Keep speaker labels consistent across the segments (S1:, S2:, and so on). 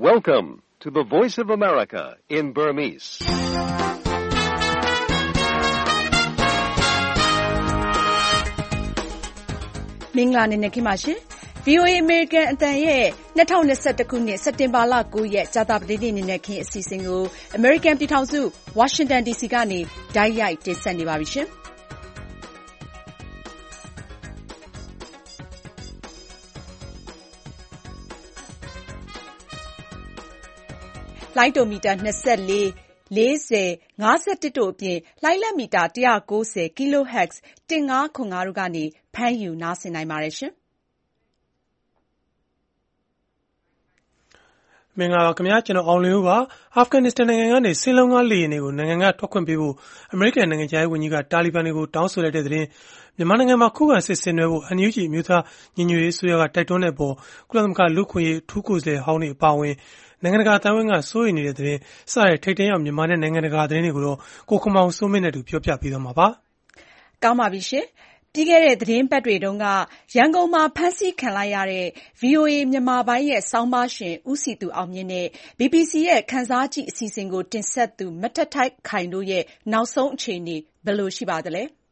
S1: Welcome to the Voice of America in Burmese.
S2: ။မင်္ဂလာနေ့ခင်ပါရှင်။ VOA American အသံရဲ့2021ခုနှစ်စက်တင်ဘာလ9ရက်ကြာသပတေးနေ့နေ့ခင်းအစီအစဉ်ကို American ပြည်ထောင်စု Washington DC ကနေတိုက်ရိုက်တင်ဆက်နေပါပြီရှင်။လိုင်းတိုမီတာ24 40 51တို့အပြင်လှိုင်းလက်မီတာ190 kHz 1505တို့ကနေဖမ်းယူနားဆင်နိုင်ပါတယ်ရှင်။
S3: မင်္ဂလာပါခင်ဗျာကျွန်တော်အောင်လင်းဦးပါအာဖဂန်နစ္စတန်နိုင်ငံကနေစင်လုံးကားလေယာဉ်တွေကိုနိုင်ငံကထွက်ခွင့်ပေးဖို့အမေရိကန်နိုင်ငံခြားရေးဝန်ကြီးကတာလီဘန်တွေကိုတောင်းဆိုလိုက်တဲ့သတင်းမြန်မာနိုင်ငံမှာခုခံစစ်ဆင်နွှဲဖို့ NUG အမျိုးသားညီညွတ်ရေးအစိုးရကတိုက်တွန်းတဲ့ပေါ်ကုလသမဂ္ဂလူ့ခွင့်ရေးအထူးကိုယ်စားလှယ်ဟောင်းတွေအပါအဝင်နိုင်ငံတကာအသံဝင်ကစိုးရိမ်နေတဲ့သတင်းစတဲ့ထိပ်တန်းရောက်မြန်မာနဲ့နိုင်ငံတကာသတင်းတွေကိုတော့ကိုခမောင်စိုးမင်းနဲ့တူပြောပြပေးသွားမှာပါ
S2: ။ကောင်းပါပြီရှင်။ပြီးခဲ့တဲ့သတင်းပတ်တွေတုန်းကရန်ကုန်မှာဖမ်းဆီးခံလိုက်ရတဲ့ VOA မြန်မာပိုင်းရဲ့ဆောင်းပါးရှင်ဦးစီသူအောင်မြင့်နဲ့ BBC ရဲ့ခန်းစားကြည့်အစီအစဉ်ကိုတင်ဆက်သူမထက်ထိုက်ခိုင်တို့ရဲ့နောက်ဆုံးအခြေအနေဘယ်လိုရှိပါသလဲ
S4: ။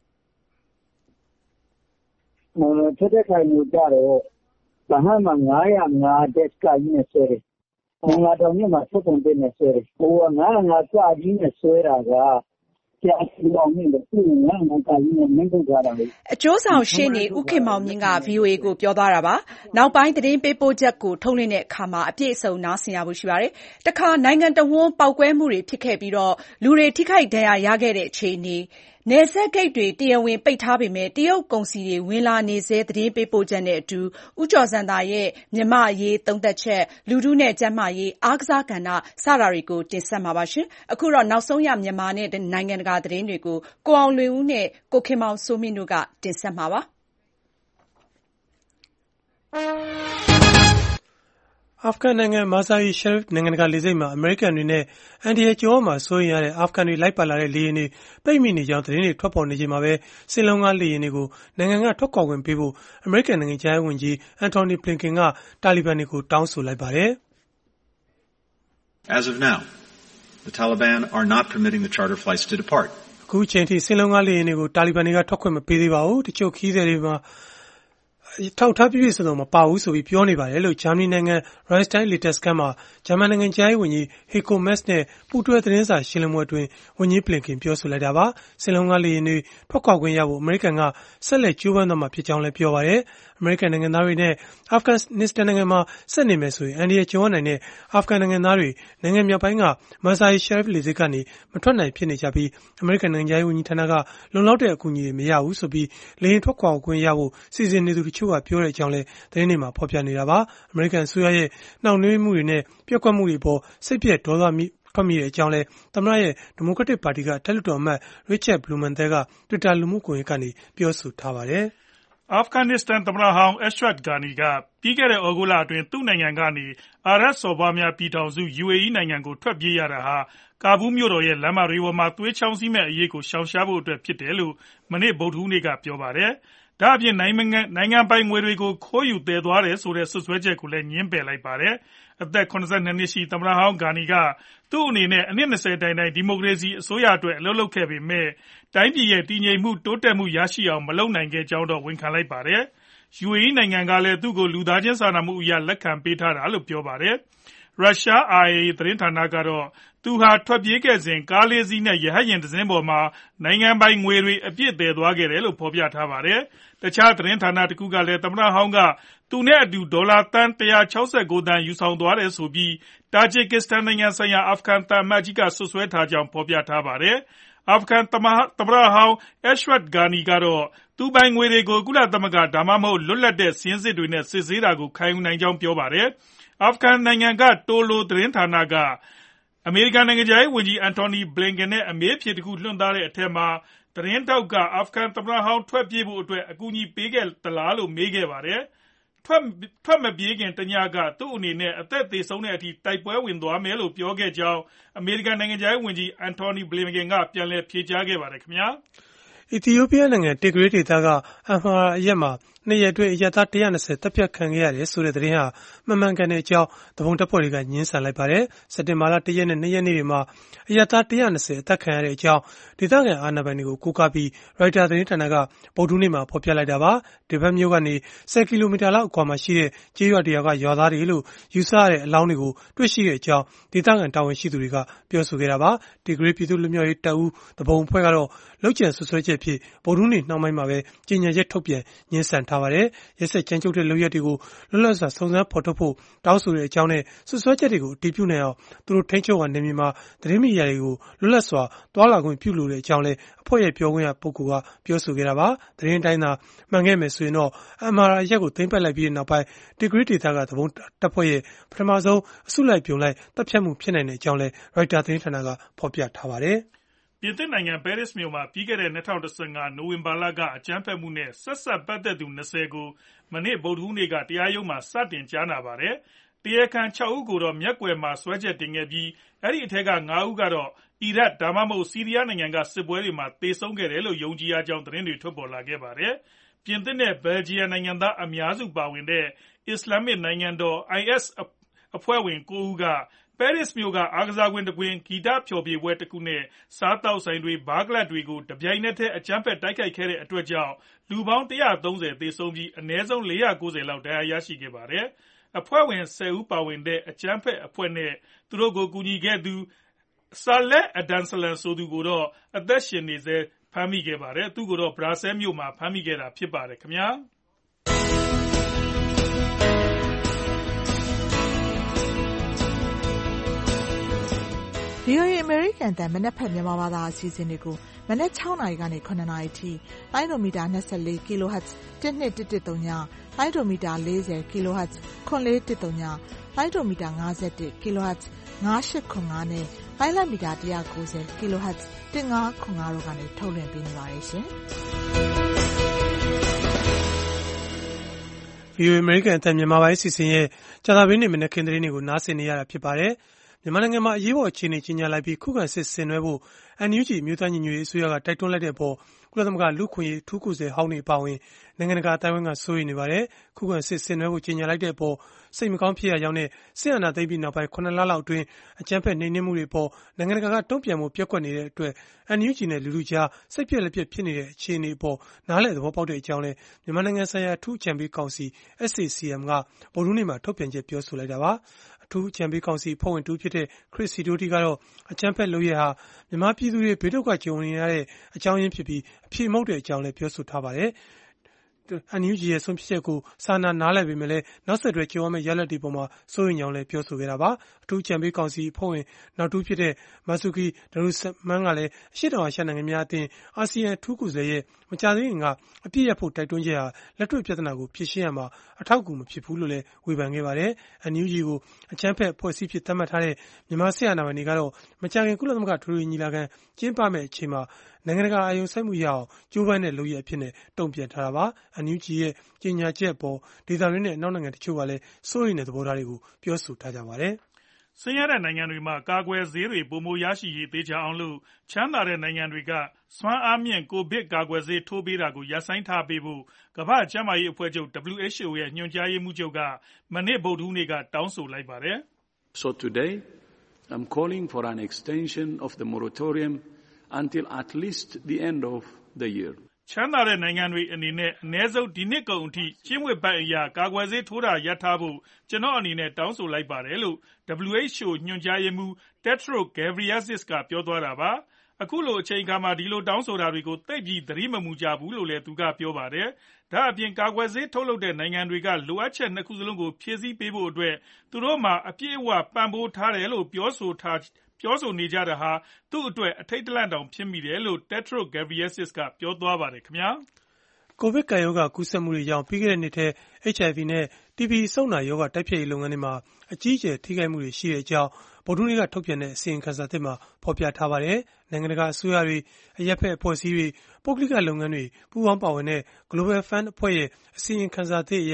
S4: ထက်ထိုက်ခိုင်တို့ကြတော့ဗဟန်းမှာ905 desk ကကြီးနဲ့ဆွဲတယ်။မင်္ဂလာတောင်မြစ်မှာဆက်သွန်တဲ့နဲ့ဆွဲတယ်။ဟိုက905ကကြီးနဲ့ဆွဲတာကကြာစီအောင်မြင့်လို့သူ့905ကကြီးနဲ့မင်းထုတ်ထားတာလေ
S2: ။အကျိုးဆောင်ရှေ့နေဦးခင်မောင်မြင့်က VOA ကိုပြောသွားတာပါ။နောက်ပိုင်းသတင်းပေးပို့ချက်ကိုထုတ်လွှင့်တဲ့အခါမှာအပြည့်အစုံနားဆင်ရဖို့ရှိပါတယ်။တခါနိုင်ငံတဝန်းပေါက်ကွဲမှုတွေဖြစ်ခဲ့ပြီးတော့လူတွေထိခိုက်ဒဏ်ရာရခဲ့တဲ့အခြေအနေနယ်စပ်ဂိတ်တွေတရားဝင်ပိတ်ထားပေမဲ့တရုတ်ကုန်စည်တွေဝင်လာနေစေသတင်းပေးပို့ချက်နဲ့အတူဦးကျော်စံသာရဲ့မြမရေးသုံးသက်ချက်လူထုနဲ့ကျန်းမာရေးအားကစားကဏ္ဍစတာတွေကိုတင်ဆက်မှာပါရှင်။အခုတော့နောက်ဆုံးရမြန်မာနဲ့နိုင်ငံတကာသတင်းတွေကိုကိုအောင်လွင်ဦးနဲ့ကိုခင်မောင်စိုးမင်းတို့ကတင်ဆက်မှာပါ။
S3: အာဖဂန်နိုင်ငံမာဇာရီရှယ်ရစ်နိုင်ငံတကာလေဆိပ်မှာအမေရိကန်တွေနဲ့အန်ဒီရဲ့ကျော်မှာစိုးရိမ်ရတဲ့အာဖဂန်တွေလိုက်ပါလာတဲ့လေယာဉ်တွေပိတ်မိနေကြောင်းသတင်းတွေထွက်ပေါ်နေချိန်မှာပဲစင်လုံးကားလေယာဉ်တွေကိုနိုင်ငံကထွက်ခွာခွင့်ပေးဖို့အမေရိကန်နိုင်ငံခြားရေးဝန်ကြီးအန်တိုနီဘလင်ကန်ကတာလီဘန်တွေကိုတောင်းဆိုလိုက်ပါတယ်
S5: ။ As of now, the Taliban are not permitting the charter flights to depart.
S3: အခုချိန်ထိစင်လုံးကားလေယာဉ်တွေကိုတာလီဘန်တွေကထွက်ခွင့်မပေးသေးပါဘူး။တချို့ခီးသည်တွေမှာထောက်ထားပြည့်စုံမပါဘူးဆိုပြီးပြောနေပါတယ်လို့ဂျာမနီနိုင်ငံရိုင်းစတိုင်းလေတပ်စခန်းမှာဂျာမန်နိုင်ငံခြားရေးဝန်ကြီးဟီကိုမက်စ်နဲ့ပူးတွဲသတင်းစာရှင်းလင်းပွဲအတွင်းဝန်ကြီးဘလင်ကန်ပြောဆိုလိုက်တာပါစင်လုံးကားလေယာဉ်တွေထွက်ခွာခွင့်ရဖို့အမေရိကန်ကဆက်လက်ကြိုးပမ်းသွားမှာဖြစ်ကြောင်းလည်းပြောပါတယ်အမေရိကန်နိုင်ငံသားတွေနဲ့အာဖဂန်နစ္စတန်နိုင်ငံမှာဆက်နေမယ်ဆိုရင်အန်ဒီရဲ့ကျွန်းနိုင်တဲ့အာဖဂန်နိုင်ငံသားတွေနိုင်ငံမြောက်ပိုင်းကမာဇာရီရှယ်ရစ်လေဆိပ်ကနေမထွက်နိုင်ဖြစ်နေကြပြီးအမေရိကန်နိုင်ငံခြားရေးဝန်ကြီးဌာနကလုံလောက်တဲ့အကူအညီတွေမရဘူးဆိုပြီးလေယာဉ်ထွက်ခွာခွင့်ရဖို့စီစဉ်နေသူတချို့ကပြောတဲ့အကြောင်းလည်းသတင်းတွေမှာဖော်ပြနေတာပါအမေရိကန်အစိုးရရဲ့နှောင့်နှေးမှုတွေနဲ့ပျက်ကွက်မှုတွေပေါ်စိတ်ပြည့်ဒေါသထွက်မိတဲ့အကြောင်းလဲသမ္မတရဲ့ဒီမိုကရက်တစ်ပါတီကတက်လွှတ်တော်အမတ်ရစ်ချက်ဘလူးမန်သဲက Twitter လူမှုကွန်ရက်ကနေပြောဆိုထားပါတယ်
S6: အာဖဂန်နစ္စတန်သမ္မတဟောင်းအက်ရှရတ်ဂါနီကပြီးခဲ့တဲ့ဩဂုတ်လအတွင်းသူ့နိုင်ငံကနေအာရပ်စော်ဘွားများပြည်ထောင်စု UAE နိုင်ငံကိုထွက်ပြေးရတာဟာကာဘူးမြို့တော်ရဲ့လမ်းမတွေပေါ်မှာသွေးချောင်းစီးမဲ့အရေးကိုရှောင်ရှားဖို့အတွက်ဖြစ်တယ်လို့မနေ့ဗုဒ္ဓဟူးနေ့ကပြောပါတယ်။ဒါ့အပြင်နိုင်ငံပိုင်ငွေတွေကိုခိုးယူသယ်သွားတယ်ဆိုတဲ့စွပ်စွဲချက်ကိုလည်းငြင်းပယ်လိုက်ပါတယ်။အသက်82နှစ်ရှိသမ္မတဟောင်းဂါနီကသူ့အနေနဲ့အနှစ်20တိုင်ဒီမိုကရေစီအစိုးရအတွက်အလုပ်လုပ်ခဲ့ပေမဲ့တိုင်းပြည်ရဲ့တည်ငြိမ်မှုတိုးတက်မှုရရှိအောင်မလုပ်နိုင်ခဲ့ကြောင်းတော့ဝန်ခံလိုက်ပါတယ်။ UAE နိုင်ငံကလည်းသူ့ကိုလူသားချင်းစာနာမှုအရလက်ခံပေးထားတာလို့ပြောပါတယ်။ရုရှား RIA သတင်းဌာနကတော့သူဟာထွက်ပြေးခဲ့စဉ်ကားလေးစီးနဲ့ရဟတ်ယာဉ်တစ်စင်းပေါ်မှာနိုင်ငံပိုင်ငွေတွေအပြည့်သယ်သွားခဲ့တယ်လို့ဖော်ပြထားပါတယ်။တခြားသတင်းဌာနတစ်ခုကလည်းသမ္မတဟောင်းကသူနဲ့အတူဒေါ်လာသန်း169သန်းယူဆောင်သွားတယ်ဆိုပြီးတာဂျစ်ကစ္စတန်နိုင်ငံဆိုင်ရာအာဖဂန်သံအမတ်ကြီးကစွပ်စွဲထားကြောင်းဖော်ပြထားပါတယ်။အာဖဂန်သမ္မတဟောင်းအက်ရှရတ်ဂါနီကတော့သူပိုင်ငွေတွေကိုကုလသမဂ္ဂဒါမှမဟုတ်လွတ်လပ်တဲ့စာရင်းစစ်တွေနဲ့စစ်ဆေးတာကိုခံယူနိုင်ကြောင်းပြောပါတယ်။အာဖဂန်နိုင်ငံကတိုလိုသတင်းဌာနကအမေရိကန်နိုင်ငံခြားရေးဝန်ကြီးအန်တိုနီဘလင်ကန်နဲ့အမေးဖြေတစ်ခုလွှင့်သားတဲ့အထက်မှာသတင်းတောက်ကအာဖဂန်သမ္မတဟောင်းထွက်ပြေးဖို့အတွက်အကူအညီပေးခဲ့သလားလို့မေးခဲ့ပါတယ်။ထွက်မပြေးခင်တညကသူ့အနေနဲ့အသက်သေဆုံးတဲ့အထိတိုက်ပွဲဝင်သွားမယ်လို့ပြောခဲ့ကြောင်းအမေရိကန်နိုင်ငံခြားရေးဝန်ကြီးအန်တိုနီဘလင်ကန်ကပြန်လည်ဖြေကြားခဲ့ပါတယ်ခင်ဗျာ
S3: အီသီယိုးပီးယားနိုင်ငံတေဂရေးဒေသကအမ်ဟာရာအရပ်မှာ 2 ရက်အတွင်းအရပ်သား120တပ်ဖြတ်ခံခဲ့ရတယ်ဆိုတဲ့သတင်းဟာမှန်ကန်တဲ့အကြောင်းသဘုံတပ်ဖွဲ့တွေကညှင်းဆန်လိုက်ပါတယ်။စက်တင်ဘာလ1ရက်နဲ့2ရက်နေ့တွေမှာအရပ်သား120အသက်ခံရတဲ့အကြောင်းဒေသခံအာဏာပိုင်တွေကိုကိုးကားပြီးရိုက်တာသတင်းဌာနကဗုဒ္ဓဟူးနေ့မှာဖော်ပြလိုက်တာပါ။ဒီဘက်မြို့ကနေ10 ကီလိုမီတာလောက်အကွာမှာရှိတဲ့ကျေးရွာတရွာကရွာသားတွေလို့ယူဆရတဲ့အလောင်းတွေကိုတွေ့ရှိတဲ့အကြောင်းဒေသခံတာဝန်ရှိသူတွေကပြောဆိုခဲ့တာပါ။ဒီဂရိပြည်သူ့လူမျိုးရေးတပ်ဦးသဘုံအဖွဲ့ကတော့လောက်ကျန်ဆွဆွဲချက်ဖြစ်ဗုဒ္ဓဟူးနေ့နှောင်းပိုင်းမှာပဲကြေညာချက်ထုတ်ပြန်ညှင်းဆန်ထားပါတယ်။ရက်စက်ကြမ်းကြုတ်တဲ့လုပ်ရက်တွေကိုလွတ်လပ်စွာစုံစမ်းဖော်ထုတ်ဖို့တောင်းဆိုတဲ့အကြောင်းနဲ့ဆွဆွဲချက်တွေကိုအတည်ပြုနိုင်အောင်သူတို့ထိန်းချုပ်နေမြေမှာသတင်းမီဒီယာတွေကိုလွတ်လပ်စွာတွာလာခွင့်ပြုလိုတဲ့အကြောင်းလည်းအဖွဲ့ရဲ့ပြောခွင့်ရပုဂ္ဂိုလ်ကပြောဆိုခဲ့တာပါ။သတင်းတိုင်းသာမှန်ခဲ့မယ်ဆိုရင်တော့ MRI ရက်ကိုသိမ်းပိုက်လိုက်ပြီးနောက်ပိုင်းဒီဂရီဒေသကသဘုံတပ်ဖွဲ့ရဲ့ပထမဆုံးအစုလိုက်ပြုံလိုက်တပ်ဖြတ်မှုဖြစ်နိုင်တဲ့အကြောင်းလည်းရိုက်တာသတင်းဌာနကဖော်ပြထားပါတယ်
S6: ။ပြင်သစ်နိုင်ငံပဲရစ်မြို့မှာပြီးခဲ့တဲ့2015နိုဝင်ဘာလကအကြမ်းဖက်မှုနဲ့ဆက်စပ်ပတ်သက်သူ20ကိုမနေ့ဗုဒ္ဓဟူးနေ့ကတရားရုံးမှာစတင်ကြားနာပါတယ်။တရားခံ6ဦးကိုတော့မျက်ကွယ်မှာစွဲချက်တင်ခဲ့ပြီးအဲ့ဒီအထက်က9ဦးကတော့အီရတ်ဒါမှမဟုတ်ဆီးရီးယားနိုင်ငံကစစ်ပွဲတွေမှာသေဆုံးခဲ့တယ်လို့ယုံကြည်ရကြောင်းသတင်းတွေထွက်ပေါ်လာခဲ့ပါတယ်။ပြင်သစ်နဲ့ဘယ်လ်ဂျီယံနိုင်ငံသားအများစုပါဝင်တဲ့အစ္စလာမစ်နိုင်ငံတော် IS အဖွဲ့ဝင်9ဦးကပဲရစ်မြို့ကအားကစားကွင်းတစ်ကွင်းဂီတဖျော်ဖြေပွဲတစ်ခုနဲ့စားတောက်ဆိုင်တွေဘားကလပ်တွေကိုတပြိုင်နက်တည်းအကြမ်းဖက်တိုက်ခိုက်ခဲ့တဲ့အတွက်ကြောင့်လူပေါင်း130သေဆုံးပြီးအနည်းဆုံး490လောက်ဒဏ်ရာရရှိခဲ့ပါတယ်။အဖွဲ့ဝင်10ဦးပါဝင်တဲ့အကြမ်းဖက်အဖွဲ့နဲ့သူတို့ကိုကူညီခဲ့သူဆာလက်အဒန်ဆလန်ဆိုသူကိုတော့အသက်ရှင်နေစေဖမ်းမိခဲ့ပါတယ်။သူကိုတော့ဘရာဆဲမြို့မှာဖမ်းမိခဲ့တာဖြစ်ပါတယ်ခင်ဗျာ။
S7: VOA American တန်မနက်ဖက်မြန်မာဘာသာအစီအစဉ်တွေကိုမနက်6နာရီကနေ9နာရီထိလိုင်းဒိုမီတာ24 kHz 12113ညလိုင်းဒိုမီတာ40 kHz 9413ညလိုင်းဒိုမီတာ51 kHz 9895နဲ့လိုင်းလမီတာ190 kHz 1505တို့ကနေထုတ်လွှင့်ပေးနေပါတယ်ရှင်
S3: ။ VOA American တန်မြန်မာပိုင်းအစီအစဉ်ရဲ့ကြာသပတေးနေ့မနက်ခင်းသတင်းတွေကိုနားဆင်နေရတာဖြစ်ပါတယ်။မြန်မာနိုင်ငံမှာအရေးပေါ်အခြေအနေကြီးညာလိုက်ပြီးခုခံစစ်ဆင်နွှဲဖို့ NUG မျိုးသားညီညွတ်ရေးအစိုးရကတိုက်တွန်းလိုက်တဲ့အပေါ်ကုလသမဂ္ဂလူ့အခွင့်အရေးအထူးကိုယ်စားလှယ်ဟောင်းတွေအပါအဝင်နိုင်ငံတကာအသိုင်းအဝိုင်းကစိုးရိမ်နေပါတယ်။ခုခံစစ်ဆင်နွှဲဖို့ကြီးညာလိုက်တဲ့အပေါ်စိတ်မကောင်းဖြစ်ရကြောင်းနဲ့စစ်အာဏာသိမ်းပြီးနောက်ပိုင်း9လလောက်အတွင်းအကြမ်းဖက်နှိမ်နင်းမှုတွေအပေါ်နိုင်ငံတကာကတုံ့ပြန်မှုပျက်ကွက်နေတဲ့အတွက် NUG နဲ့လူထုကြားစိတ်ပြက်လက်ပြက်ဖြစ်နေတဲ့အခြေအနေအပေါ်နားလည်သဘောပေါက်တဲ့အကြောင်းလဲမြန်မာနိုင်ငံဆိုင်ရာအထူးအကြံပေးကောင်စီ SAC-M ကဗုဒ္ဓဟူးနေ့မှာထုတ်ပြန်ချက်ပြောဆိုလိုက်တာပါ။အထူးအကြံပေးကောင်စီအဖွဲ့ဝင်တူဖြစ်တဲ့ Chris Sidoti ကတော့အကြမ်းဖက်လုပ်ရဟာမြန်မာပြည်သူတွေဘေးဒုက္ခကြုံနေရတဲ့အကြောင်းရင်းဖြစ်ပြီးအပြည့်မဟုတ်တဲ့အကြောင်းလည်းပြောဆိုထားပါတယ်။ NUG ရဲ့ဆုံးဖြတ်ချက်ကိုစာနာနားလည်ပေမဲ့လည်းနောက်ဆက်တွဲကြုံရမယ့်ရလဒ်တွေပေါ်မှာစိုးရိမ်ကြောင်းလည်းပြောဆိုခဲ့တာပါ။အထူးအကြံပေးကောင်စီအဖွဲ့ဝင်နောက်တူဖြစ်တဲ့ Marzuki Darusman ကလည်းအရှေ့တောင်အာရှနိုင်ငံများအသင်းအာဆီယံအထူးကိုယ်စားလှယ်ရဲ့မကြာသေးခင်ကအပြည့်ရဖို့တိုက်တွန်းချက်ဟာလက်တွေ့ပြဿနာကိုဖြေရှင်းရမှာအထောက်အကူမဖြစ်ဘူးလို့လည်းဝေဖန်ခဲ့ပါတယ်။ NUG ကိုအကြမ်းဖက်အဖွဲ့အစည်းဖြစ်သတ်မှတ်ထားတဲ့မြန်မာစစ်အာဏာပိုင်တွေကတော့မကြာခင်ကုလသမဂ္ဂထွေထွေညီလာခံကျင်းပမယ့်အချိန်မှာနိုင်ငံတကာအာရုံစိုက်မှုရအောင်ကြိုးပမ်းတဲ့လုပ်ရအဖြစ်နဲ့တုံ့ပြန်ထားတာပါ။ NUG ရဲ့ကြေညာချက်အပေါ်ဒေသတွင်းနဲ့နောက်နိုင်ငံတချို့ကလည်းစိုးရိမ်တဲ့သဘောထားတွေကိုပြောဆိုထားကြပါတယ်
S6: ။ဆင်းရဲတဲ့နိုင်ငံတွေမှာကာကွယ်ဆေးတွေပိုမိုရရှိရေးသေချာအောင်လို့ချမ်းသာတဲ့နိုင်ငံတွေကစွမ်းအားမြင့်ကိုဗစ်ကာကွယ်ဆေးထိုးပေးတာကိုရပ်ဆိုင်းထားပေးဖို့ကမ္ဘာ့ကျန်းမာရေးအဖွဲ့ချုပ် WHO ရဲ့ညွှန်ကြားရေးမှူးချုပ်ကမနေ့ဗုဒ္ဓဟူးနေ့ကတောင်းဆိုလိုက်ပါတယ်။
S8: So today I'm calling for an extension of the moratorium until at least the end of the year.
S6: ချမ်းသာတဲ့နိုင်ငံတွေအနေနဲ့အနည်းဆုံးဒီနှစ်ကုန်အထိကျင့်ဝတ်ပိုင်းအရာကာကွယ်ဆေးထိုးတာရပ်ထားဖို့ကျွန်တော်အနေနဲ့တောင်းဆိုလိုက်ပါတယ်လို့ WHO ညွှန်ကြားရေးမှူး Tedros Ghebreyesus ကပြောသွားတာပါ။အခုလိုအချိန်အခါမှာဒီလိုတောင်းဆိုတာတွေကိုသိပ်ပြီးသတိမမူကြဘူးလို့လည်းသူကပြောပါတယ်။ဒါအပြင်ကာကွယ်ဆေးထုတ်လုပ်တဲ့နိုင်ငံတွေကလိုအပ်ချက်နှစ်ခုစလုံးကိုဖြည့်ဆည်းပေးဖို့အတွက်သူတို့မှာအပြည့်အဝပံ့ပိုးထားတယ်လို့ပြောဆိုနေကြတာဟာသူ့အတွက်အထိတ်တလန့်တောင်ဖြစ်မိတယ်လို့ Tedros Ghebreyesus ကပြောသွားပါတယ်ခင်ဗျာ
S3: ။ကိုဗစ်ကပ်ရောဂါကူးစက်မှုတွေကြောင့်ပြီးခဲ့တဲ့နှစ်ထဲ HIV နဲ့ TB အဆုတ်နာရောဂါတိုက်ဖျက်ရေးလုပ်ငန်းတွေမှာအကြီးအကျယ်ထိခိုက်မှုတွေရှိတဲ့အကြောင်းဗုဒ္ဓဟူးနေ့ကထုတ်ပြန်တဲ့အစီရင်ခံစာသစ်မှာဖော်ပြထားပါတယ်။နိုင်ငံတကာအစိုးရတွေအရပ်ဖက်အဖွဲ့အစည်းတွေပုဂ္ဂလိကလုပ်ငန်းတွေပူးပေါင်းပါဝင်တဲ့ Global Fund အဖွဲ့ရဲ့အစီရင်ခံစာသစ်အရ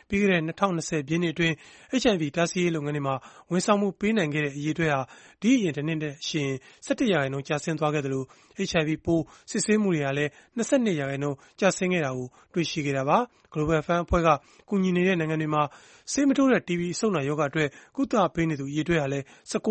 S3: ပြီးခဲ့တဲ့2020ပြည့်နှစ်အတွင်း HIV တားဆီးရေးလုပ်ငန်းတွေမှာဝန်ဆောင်မှုပေးနိုင်ခဲ့တဲ့အရေအတွက်ဟာဒီအရင်တစ်နှစ်နဲ့ရှင် 17% ကျဆင်းသွားခဲ့သလို HIV ပိုးစစ်ဆေးမှုတွေဟာလည်း 22% ကျဆင်းခဲ့တာကိုတွေ့ရှိခဲ့တာပါ။ Global Fund အဖွဲ့ကကူညီနေတဲ့နိုင်ငံတွေမှာဆေးမထိုးတဲ့ TB အဆုတ်နာရောဂါအတွက်ကုသပေးနေသူအရေအတွက်ဟာလည်း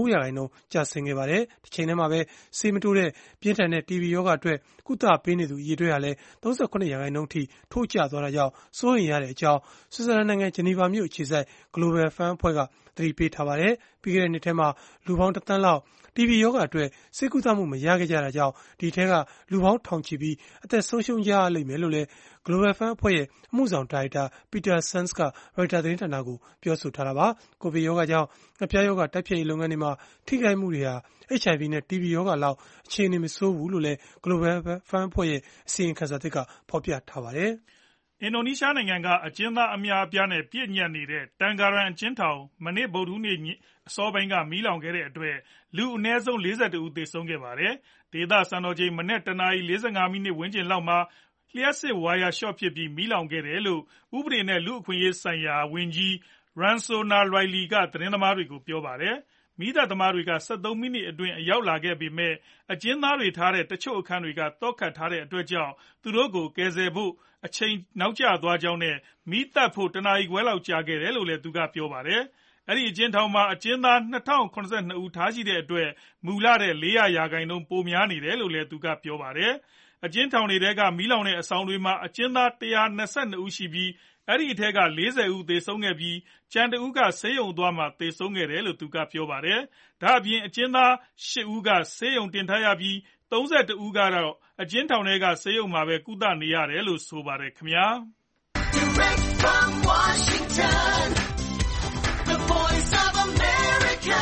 S3: 19% ကျဆင်းခဲ့ပါတယ်။တစ်ချိန်တည်းမှာပဲဆေးမထိုးတဲ့ပြင်းထန်တဲ့ TB ရောဂါအတွက်ကုသပေးနေသူအရေအတွက်ဟာလည်း 39% အထိထိုးကျသွားတာကြောင့်စိုးရိမ်ရတဲ့အကြောင်း ဆွစ်ဇာလန်နိုင်ငံဂျနီဗာမြို့အခြေစိုက် Global Fund အဖွဲ့ကသတိပေးထားပါတယ်။ ပြီးခဲ့တဲ့နှစ်ထဲမှာလူပေါင်း1 သန်းလောက် TB ရောဂါအတွက်ဆေးကုသမှုမရခဲ့ကြတာကြောင့်ဒီထဲကလူပေါင်းထောင်ချီပြီးအသက်ဆုံးရှုံးကြရလိမ့်မယ်လို့လည်း Global Fund အဖွဲ့ရဲ့အမှုဆောင်ဒါရိုက်တာ Peter Sands က Reuters သတင်းဌာနကိုပြောဆိုထားတာပါ။ ကိုဗစ်ရောဂါကြောင့်ငှက်ဖျားရောဂါတိုက်ဖျက်ရေးလုပ်ငန်းတွေမှာထိခိုက်မှုတွေဟာ HIV နဲ့ TB ရောဂါလောက်အခြေအနေမဆိုးဘူးလို့လည်း Global Fund အဖွဲ့ရဲ့အစီရင်ခံစာသစ်ကဖော်ပြထားပါတယ်
S6: ။အင်ဒိုနီးရှားနိုင်ငံကအကျဉ်းသားအများအပြားနဲ့ပြည့်ညတ်နေတဲ့တန်ကာရန်အကျဉ်းထောင်မနေ့ဗုဒ္ဓဟူးနေ့အစောပိုင်းကမီးလောင်ခဲ့တဲ့အတွက်လူအနည်းဆုံး41ဦးသေဆုံးခဲ့ပါတယ်။ဒေသစံတော်ချိန်မနက် 1:45 မိနစ်ဝန်းကျင်လောက်မှာလျှပ်စစ်ဝါယာရှော့ဖြစ်ပြီးမီးလောင်ခဲ့တယ်လို့ဥပဒေနဲ့လူ့အခွင့်အရေးဆိုင်ရာဝန်ကြီး Ransona Riley ကသတင်းသမားတွေကိုပြောပါတယ်။မီးသတ်သမားတွေက13မိနစ်အတွင်းရောက်လာခဲ့ပေမဲ့အကျဉ်းသားတွေထားတဲ့တချို့အခန်းတွေကသော့ခတ်ထားတဲ့အတွက်ကြောင့်သူတို့ကိုကယ်ဆယ်ဖို့အချိန်နောက်ကျသွားကြောင်းနဲ့မီးသတ်ဖို့1 နာရီခွဲလောက်ကြာခဲ့တယ်လို့လည်းသူကပြောပါတယ်။အဲဒီအကျဉ်းထောင်မှာအကျဉ်းသား2072ဦးထားရှိတဲ့အတွက်မူလထက်400% ပိုများနေတယ်လို့လည်းသူကပြောပါတယ်။အကျဉ်းထောင်တွေထဲကမီးလောင်တဲ့အဆောင်တွေမှာအကျဉ်းသား122ဦးရှိပြီးအဲဒီအထက်က40ဦးသေဆုံးခဲ့ပြီးကျန်တဦးကဆေးရုံသွားမှသေဆုံးခဲ့တယ်လို့သူကပြောပါတယ်။ဒါအပြင်အကျဉ်းသား8ဦးကဆေးရုံတင်ထားရပြီး31ဦးကတော့အကျဉ်းထောင်ထဲကဆေးရုံမှာပဲကုသနေရတယ်လို့ဆိုပါတယ်ခင်ဗျာ။ Direct from Washington, the Voice of America,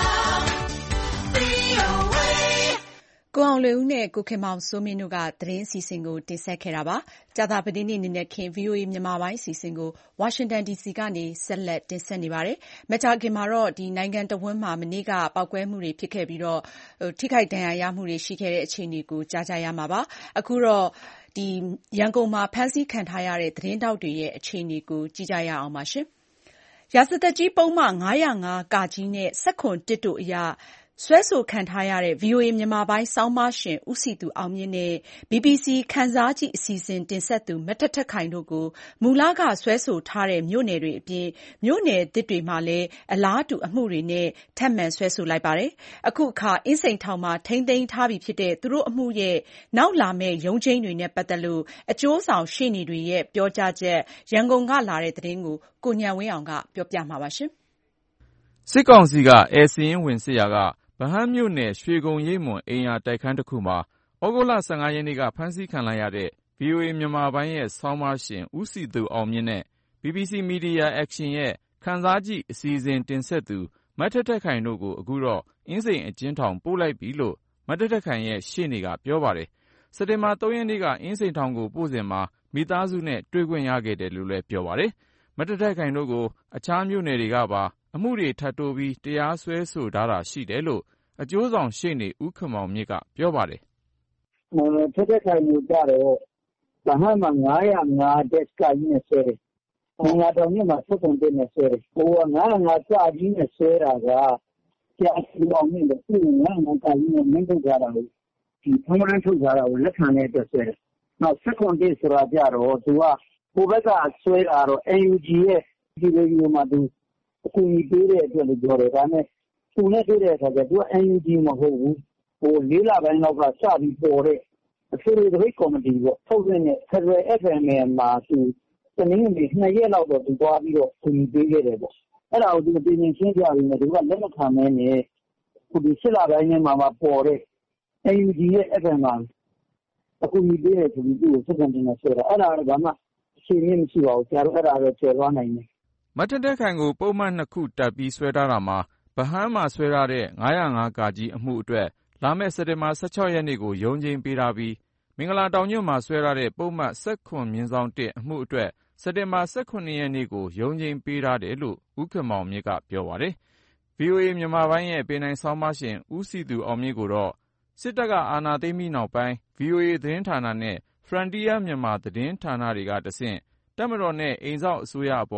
S2: VOA ကိုအောင်လွင်ဦးနဲ့ကိုခင်မောင်စိုးမင်းတို့ကသတင်းအစီအစဉ်ကိုတင်ဆက်ခဲ့တာပါ။ကြာသပတေးနေ့နေ့နဲ့ခင် VOA မြန်မာပိုင်းအစီအစဉ်ကို Washington DC ကနေဆက်လက်တင်ဆက်နေပါတယ်။မကြာခင်မှာတော့နိုင်ငံတဝန်းမှာမနေ့ကပေါက်ကွဲမှုတွေဖြစ်ခဲ့ပြီးထိခိုက်ဒဏ်ရာရမှုတွေရှိခဲ့တဲ့အခြေအနေကိုကြားကြရမှာပါ။အခုတော့ရန်ကုန်မှာဖမ်းဆီးခံထားရတဲ့သတင်းထောက်တွေရဲ့အခြေအနေကိုကြည့်ကြရအောင်ပါ။ရာဇသတ်ကြီးပုဒ်မ505(က) နဲ့၁၇(၁) တို့အရစွဲဆိုခံထားရတဲ့ VOA မြန်မာပိုင်းဆောင်းပါးရှင်ဦးစည်သူအောင်မြင့်နဲ့ BBC ခံစားကြည့်အစီအစဉ်တင်ဆက်သူမထက်ထက်ခိုင်တို့ကိုမူလကစွဲဆိုထားတဲ့မြို့နယ်တွေအပြင်မြို့နယ်သစ်တွေမှာလည်းအလားတူအမှုတွေနဲ့ထပ်မံစွဲဆိုလိုက်ပါတယ်။အခုအခါအင်းစိန်ထောင်မှာထိန်းသိမ်းထားပြီဖြစ်တဲ့သူတို့အမှုရဲ့နောက်လာမယ့်ရုံးချိန်းတွေနဲ့ပတ်သက်လို့အကျိုးဆောင်ရှေ့နေတွေရဲ့ပြောကြားချက်ရန်ကုန်ကလာတဲ့သတင်းကိုကိုဉာဏ်ဝင်းအောင်ကပြောပြမှာပါ။
S9: စစ်ကောင်စီကဧည့်စာရင်းဝင်စစ်ရာကဗဟန်းမြို့နယ်ရွှေဂုံရိပ်မွန်အိမ်ယာတိုက်ခန်းတစ်ခုမှာသြဂုတ်လ15ရက်နေ့ကဖမ်းဆီးခံလိုက်ရတဲ့ VOA မြန်မာပိုင်းရဲ့ဆောင်းပါးရှင်ဦးစည်သူအောင်မြင့်နဲ့ BBC Media Action ရဲ့ခံစားကြည့်အစီအစဉ်တင်ဆက်သူမထက်ထက်ခိုင်တို့ကိုအခုတော့အင်းစိန်အကျဉ်းထောင်ပို့လိုက်ပြီလို့မထက်ထက်ခိုင်ရဲ့ရှေ့နေကပြောပါတယ်။စက်တင်ဘာ3ရက်နေ့ကအင်းစိန်ထောင်ကိုပို့စဉ်မှာမိသားစုနဲ့တွေ့ခွင့်ရခဲ့တယ်လို့လည်းပြောပါတယ်။မထက်ထက်ခိုင်တို့ကိုအခြားမြို့နယ်တွေကပါအမှုတွေထပ်တိုးပြီးတရားစွဲဆိုထားတာရှိတယ်လို့အကျိုးဆောင်ရှေ့နေဦးခင်မောင်မြင့်ကပြောပါတယ်
S4: ။ထက်ထက်ခိုင်ကိုကြတော့ဗဟန်းမှာ505 desk ကကြီးနဲ့ဆွဲတယ်။မင်္ဂလာတောင်မြစ်မှာ7.1နဲ့ဆွဲတယ်။ဟိုက505 ကကြီးနဲ့ဆွဲတာကကြာစီအောင်မြင့်လို့သူ့505 ကကြီးနဲ့မင်းထုတ်ထားတာကိုဖမ်းဝရမ်းထုတ်ထားတာကိုလက်ခံတဲ့အတွက်ဆွဲတယ်။နောက်7.1ဆိုတာကြတော့သူကဟိုဘက်ကဆွဲတာတော့ NUG ရဲ့ဒီလိုမျိုးမှာသူအကူအညီပေးတဲ့အတွက်လို့ပြောတယ်။ဒါနဲ့သူနဲ့တွေ့တဲ့အခါကျသူက NUG မဟုတ်ဘူး။4လပိုင်းလောက်ကစပြီးပေါ်တဲ့အထွေထွေသပိတ်ကော်မတီပေါ့ထုတ်လွှင့်တဲ့ Federal FM မှာသူတနင်္ဂနွေ2ရက်လောက်တော့သူသွားပြီးတော့ကူညီပေးခဲ့တယ်ပေါ့။အဲ့ဒါကိုသူအပြင်ရှင်းပြပြီးတော့သူကလက်မခံမဲနဲ့ဒီ7လပိုင်းထဲမှာပေါ်တဲ့ NUG ရဲ့ FM မှာအကူအညီပေးတယ်ဆိုပြီးသူ့ကိုဆက်ကနေဆွဲတာအဲ့ဒါကဘာမှအခြေအနေမရှိပါဘူး။ကျတော့အဲ့ဒါတော့ကျော်သွားနိုင်တယ်
S9: ။မထက်ထက်ခိုင်ကိုပုံမှန်2ခုတပ်ပြီးဆွဲထားတာမှာဗဟန်းမှာဆွဲထားတဲ့505(က) အမှုအတွက်လာမယ့်စက်တင်ဘာ16ရက်နေ့ကိုရုံးချိန်းပေးထားပြီးမင်္ဂလာတောင်ညွန့်မှာဆွဲထားတဲ့ပုဒ်မ19/1အမှုအတွက်စက်တင်ဘာ18ရက်နေ့ကိုရုံးချိန်းပေးထားတယ်လို့ဦးခင်မောင်မြင့်ကပြောပါတယ်။ VOA မြန်မာပိုင်းရဲ့ပင်တိုင်ဆောင်းပါးရှင်ဦးစည်သူအောင်မြင့်ကိုတော့စစ်တပ်ကအာဏာသိမ်းပြီးနောက်ပိုင်း VOA သတင်းဌာနနဲ့ Frontier မြန်မာသတင်းဌာနတွေကတဆင့်တပ်မတော်နဲ့အိမ်စောင့်အစိုးရအပေါ်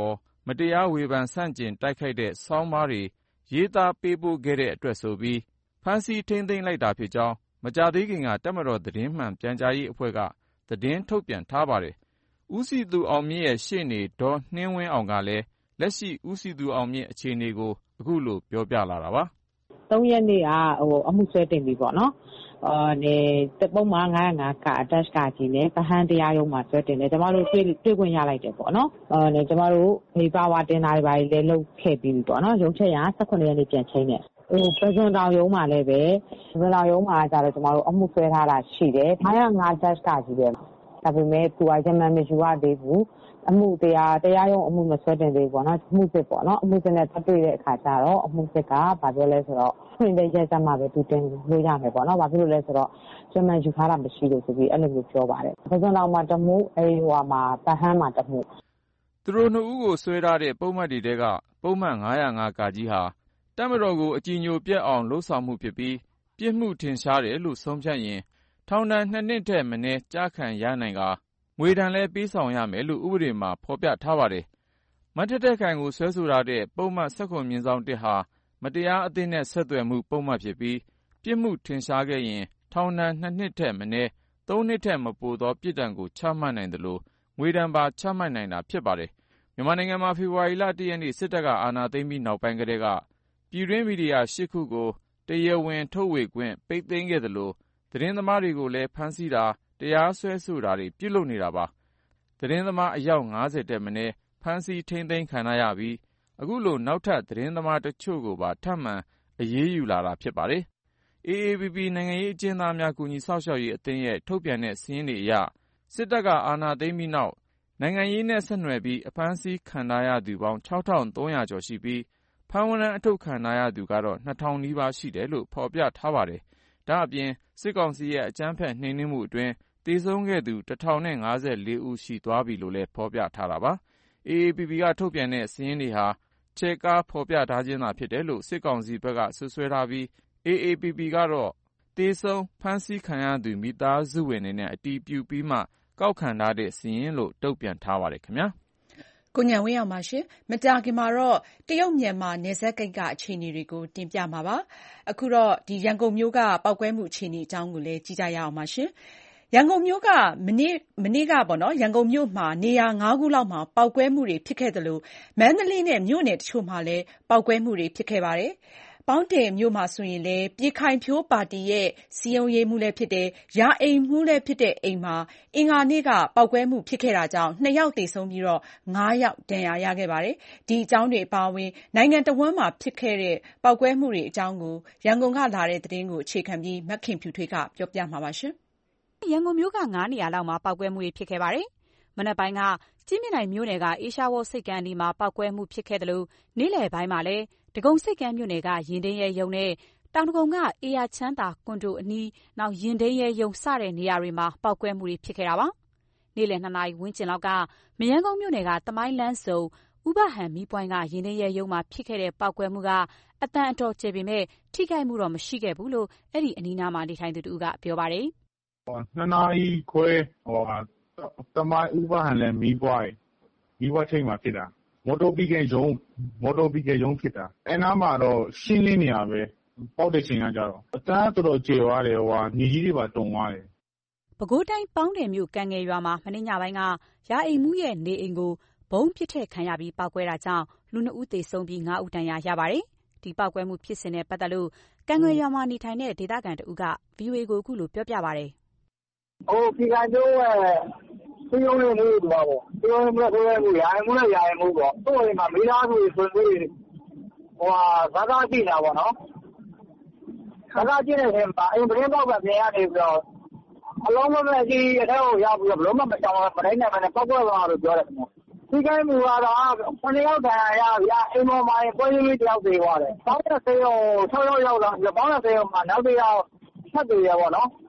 S9: မတရားဝေဖန်ဆန့်ကျင်တိုက်ခိုက်တဲ့ဆောင်းပါးတွေရေးသားပေးပို့ခဲ့တဲ့အတွက်ဆိုပြီးဖမ်းဆီးထိန်းသိမ်းလိုက်တာဖြစ်ကြောင်းမကြာသေးခင်ကတပ်မတော်သတင်းမှန်ပြန်ကြားရေးအဖွဲ့ကသတင်းထုတ်ပြန်ထားပါတယ်။ဦးစည်သူအောင်မြင့်ရဲ့ရှေ့နေဒေါ်နှင်းဝင်းအောင်ကလည်းလက်ရှိဦးစည်သူအောင်မြင့်အခြေအနေကိုအခုလိုပြောပြလာတာပါ
S10: ။3 ရက်နေ့ကအမှုဆွဲတင်ပြီပေါ့နော်။ပုံမှန်905က attach ကကြီးနဲ့ဗဟန်းတရားရုံးမှာဆွဲတင်တယ်။ကျမတို့တွေ့ခွင့်ရလိုက်တယ်ပေါ့နော်။ကျမတို့မေးပါဝါတင်တာတွေပါလေလုပ်ခဲ့ပြီးပြီပေါ့နော်။ရုံးချက်ရ18ရက်နေ့ပြန်ချိန်တယ်။ပဇွန်တောင်ရုံးမှာလည်းပဲပဇွန်တောင်ရုံးမှာကျတော့ကျမတို့အမှုဆွဲထားတာရှိတယ်။905 attach ကကြီးပဲ။ဒါပေမဲ့သူကဂျမန်မယူရသေးဘူး။အမှုတရားရုံးအမှုမဆွဲတင်သေးဘူးပေါ့နော်။အမှုစစ်ပေါ့နော်။အမှုစစ်နဲ့တက်တွေ့တဲ့အခါကျတော့အမှုစစ်ကဘာပြောလဲဆိုတော့ဖွင့်တဲ့ရက်စမှာပဲသူတင်လို့ရမယ်ပေါ့နော်။ဘာဖြစ်လို့လဲဆိုတော့ဂျမန်ယူထားတာမရှိလို့ဆိုပြီးအဲ့လိုမျိုးပြောပါတယ်။ပဇွန်တောင်မှာတမှုမှာဗဟန်းမှာတမှု
S9: သူတို့နှစ်ဦးကိုဆွဲထားတဲ့ပုံမှန်တွေကပုံမှန်905ကကြီးဟာတပ်မတော်ကိုအကြည်ညိုပြတ်အောင်လှုံ့ဆော်မှုဖြစ်ပြီးပြစ်မှုထင်ရှားတယ်လို့ဆုံးဖြတ်ရင်ထောင်ဒဏ်2 နှစ်ထက်မနည်းကျခံရနိုင်ကငွေဒဏ်လည်းပေးဆောင်ရမယ်လို့ဥပဒေမှာဖော်ပြထားပါတယ်။မထက်တက်ခိုင်ကိုဆွဲဆိုထားတဲ့ပုံမှန်19/1ဟာမတရားအသင်းနဲ့ဆက်သွယ်မှုပုံမှန်ဖြစ်ပြီးပြစ်မှုထင်ရှားခဲ့ရင်ထောင်ဒဏ်2 နှစ်ထက်မနည်း3 နှစ်ထက်မပိုသောပြစ်ဒဏ်ကိုချမှတ်နိုင်တယ်လို့ငွေဒဏ်ပါချမှတ်နိုင်တာဖြစ်ပါတယ်။မြန်မာနိုင်ငံမှာဖေဖော်ဝါရီလ 1 ရက်နေ့စစ်တပ်ကအာဏာသိမ်းပြီးနောက်ပိုင်းကတည်းကပြည်တွင်းမီဒီယာ8 ခုကိုတရားဝင်ထုတ်ဝေခွင့်ပိတ်သိမ်းခဲ့သလိုသတင်းသမားတွေကိုလည်းဖမ်းဆီးတာတရားစွဲဆိုတာတွေပြုလုပ်နေတာပါ။သတင်းသမားအယောက်50ထက်မနည်းဖမ်းဆီးထိန်းသိမ်းခံရပြီးအခုလိုနောက်ထပ်သတင်းသမားတချို့ကိုပါထပ်မံအရေးယူလာတာဖြစ်ပါတယ်။ AAPP နိုင်ငံရေးအကျဉ်းသားများကူညီစောင့်ရှောက်ရေးအသင်းရဲ့ထုတ်ပြန်တဲ့စာရင်းတွေအရစစ်တပ်ကအာဏာသိမ်းပြီးနောက်နိုင်ငံရေးနဲ့ဆက်နွယ်ပြီးအဖမ်းဆီးခံထားရသူပေါင်း 6,300 ကျော်ရှိပြီးဖမ်းဝရမ်းအထုတ်ခံထားရသူကတော့ 2,000 နီးပါးရှိတယ်လို့ဖော်ပြထားပါတယ်။ဒါ့အပြင်စစ်ကောင်စီရဲ့အကြမ်းဖက်နှိမ်နင်းမှုအတွင်းသေဆုံးခဲ့သူ 1,054 ဦးရှိသွားပြီလို့လည်းဖော်ပြထားတာပါ။ AAPP ကထုတ်ပြန်တဲ့စာရင်းတွေဟာချဲ့ကားဖော်ပြထားခြင်းသာဖြစ်တယ်လို့စစ်ကောင်စီဘက်ကစွပ်စွဲထားပြီး AAPP ကတော့သေဆုံးဖမ်းဆီးခံရသူမိသားစုဝင်တွေနဲ့အတည်ပြုပြီးမှကောက်ခံထားတဲ့စာရင်းလို့တုံ့ပြန်ထားပါတယ်ခင်ဗျာ
S2: ။ကိုဉာဏ်ဝင်းအောင်ပါရှင်။မကြာခင်မှာတော့တရုတ်မြန်မာနယ်စပ်ဂိတ်ကအခြေအနေတွေကိုတင်ပြမှာပါ။အခုတော့ရန်ကုန်မြို့ကပေါက်ကွဲမှုအခြေအနေအကြောင်းကိုလည်းကြည့်ကြရအောင်ပါရှင်။ရန်ကုန်မြို့ကမနေ့ကရန်ကုန်မြို့မှာနေရာ5 ခုလောက်မှာပေါက်ကွဲမှုတွေဖြစ်ခဲ့သလိုမန္တလေးနဲ့မြို့နယ်တချို့မှာလည်းပေါက်ကွဲမှုတွေဖြစ်ခဲ့ပါတယ်။ပေါင်းတင်မြို့မှာဆိုရင်လည်းပြည်ခိုင်ဖြိုးပါတီရဲ့စည်းရုံးရေးမှူးလည်းဖြစ်တဲ့ရာအိမ်မှူးလည်းဖြစ်တဲ့အိမ်မှာအင်္ဂါနေ့ကပေါက်ကွဲမှုဖြစ်ခဲ့တာကြောင့်2 ယောက်သေဆုံးပြီး5 ယောက်ဒဏ်ရာရခဲ့ပါတယ်။ဒီအကြောင်းတွေအပါအဝင်နိုင်ငံတဝန်းမှာဖြစ်ခဲ့တဲ့ပေါက်ကွဲမှုတွေအကြောင်းကိုရန်ကုန်ကလာတဲ့သတင်းကိုအခြေခံပြီးမခင်ဖြူထွေးကပြောပြမှာပါ။
S11: ရန်ကုန်မြို့က9 နေရာလောက်မှာပေါက်ကွဲမှုတွေဖြစ်ခဲ့ပါတယ်။မနက်ပိုင်းကကြည့်မြင်တိုင်မြို့နယ်ကအေးရှားဝေါ်ဆိပ်ကမ်းအနီးမှာပေါက်ကွဲမှုဖြစ်ခဲ့တယ်လို့နေ့လယ်ပိုင်းမှာလည်းဒဂုံဆိပ်ကမ်းမြို့နယ်ကရင်ဒင်းရဲရုံနဲ့တောင်ဒဂုံကအေယာချမ်းသာကွန်ဒိုအနီးနောက်ရင်ဒင်းရဲရုံစတဲ့နေရာတွေမှာပေါက်ကွဲမှုတွေဖြစ်ခဲ့တာပါ။နေ့လယ်2 နာရီဝန်းကျင်လောက်ကမရမ်းကုန်းမြို့နယ်ကသမိုင်းလမ်းစုံဥပဟန်မီးပွိုင်းကရင်ဒင်းရဲရုံမှာဖြစ်ခဲ့တဲ့ပေါက်ကွဲမှုကအတန်အတော်ကျယ်ပေမဲ့ထိခိုက်မှုတော့မရှိခဲ့ဘူးလို့အဲ့ဒီအနီးနားမှာနေထိုင်သူတူကပြောပါတယ်
S12: ။2 နာရီခွဲသမိုင်းဥပဟန်လည်းမီးပွိုင်းချိန်မှာဖြစ်တာမော်တော်ဘီကယ်ရုံးဖြစ်တာအဲ့နားမှာတော့ရှင်းလင်းနေရပဲပေါက်တဲ့ချိန်ကကြတော့အတန်းတော်တော်ကျေသွားတယ်ညီကြီးတွေပါတုံသွားတယ်
S11: ပဲခူးတိုင်းပေါင်းတယ်မြို့ကံငယ်ရွာမှာမနေ့ညပိုင်းကရာအိမ်မှုရဲ့နေအိမ်ကိုဘုံပစ်ထည့်ခံရပြီးပေါက်ကွဲတာကြောင့်လူ 2 ဦးသေဆုံးပြီး5 ဦးဒဏ်ရာရပါတယ်ဒီပေါက်ကွဲမှုဖြစ်စဉ်နဲ့ပတ်သက်လို့ကံငယ်ရွာမှာနေထိုင်တဲ့ဒေသခံတဦးက VOA ကိုအခုလိုပြောပြပါတယ်
S4: ပြည်ခိုင်ဖြိုးရဲ့စည်းရုံးရေးမှုပေါ့စည်းရုံးရေးမှုရာအိမ်မှုပေါ့သူ့အိမ်မှာမိသားစုဆွေမျိုးတွေဇာတာကြည့်နေတာပေါ့နော်ဇာတာကြည့်နေတဲ့အချိန်မှာအိမ်ပရင်းပေါက်ပဲပြင်ရနေပြီးတော့အလုံးမမဲ့ကြီးအထဲကိုရောက်ပြီးတော့ဘလုံးမတောင်းမတိုင်းနဲ့မနဲ့ပေါက်ကွဲသွားလို့ပြောတယ်ခင်ဗျဒီကိန်းမူကတော့9 ယောက်တန်ရဗျာအိမ်ပေါ်မှာပွဲလေးတယောက်သေးသွားတယ်ပေါင်းတဲ့ဆေးရုံ6 ယောက်ရောက်လာပေါင်းတဲ့ဆေးရုံမှာနောက်တစ်ယောက်ဆက်သေးရပေါ့နော်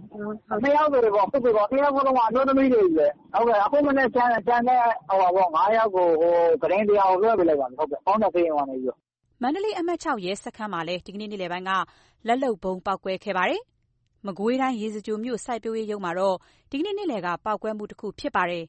S4: 2 ယောက်တွေပေါ့ဖြစ်ပြီးတော့1 ယောက်ကတော့အမျိုးသမီးတွေပဲဟုတ်ကဲ့အခုမနေ့ကျန်တဲ့5 ယောက်ကိုဂရင်းတရားကိုလွှဲပေးလိုက်ပါမယ်ဟုတ်ကဲ့ပေါင်းတဲ့ဆေးရုံကနေပြီး
S11: မန္တလေးအမှတ် 6 ရဲစခန်းမှာလည်းဒီကနေ့နေ့လယ်ပိုင်းကလက်လုံဘုံပေါက်ကွဲခဲ့ပါတယ်။မကွေးတိုင်းရေစကြိုမြို့စိုက်ပျိုးရေးရုံးမှာတော့ဒီကနေ့နေ့လယ်ကပေါက်ကွဲမှုတစ်ခုဖြစ်ပါတယ်။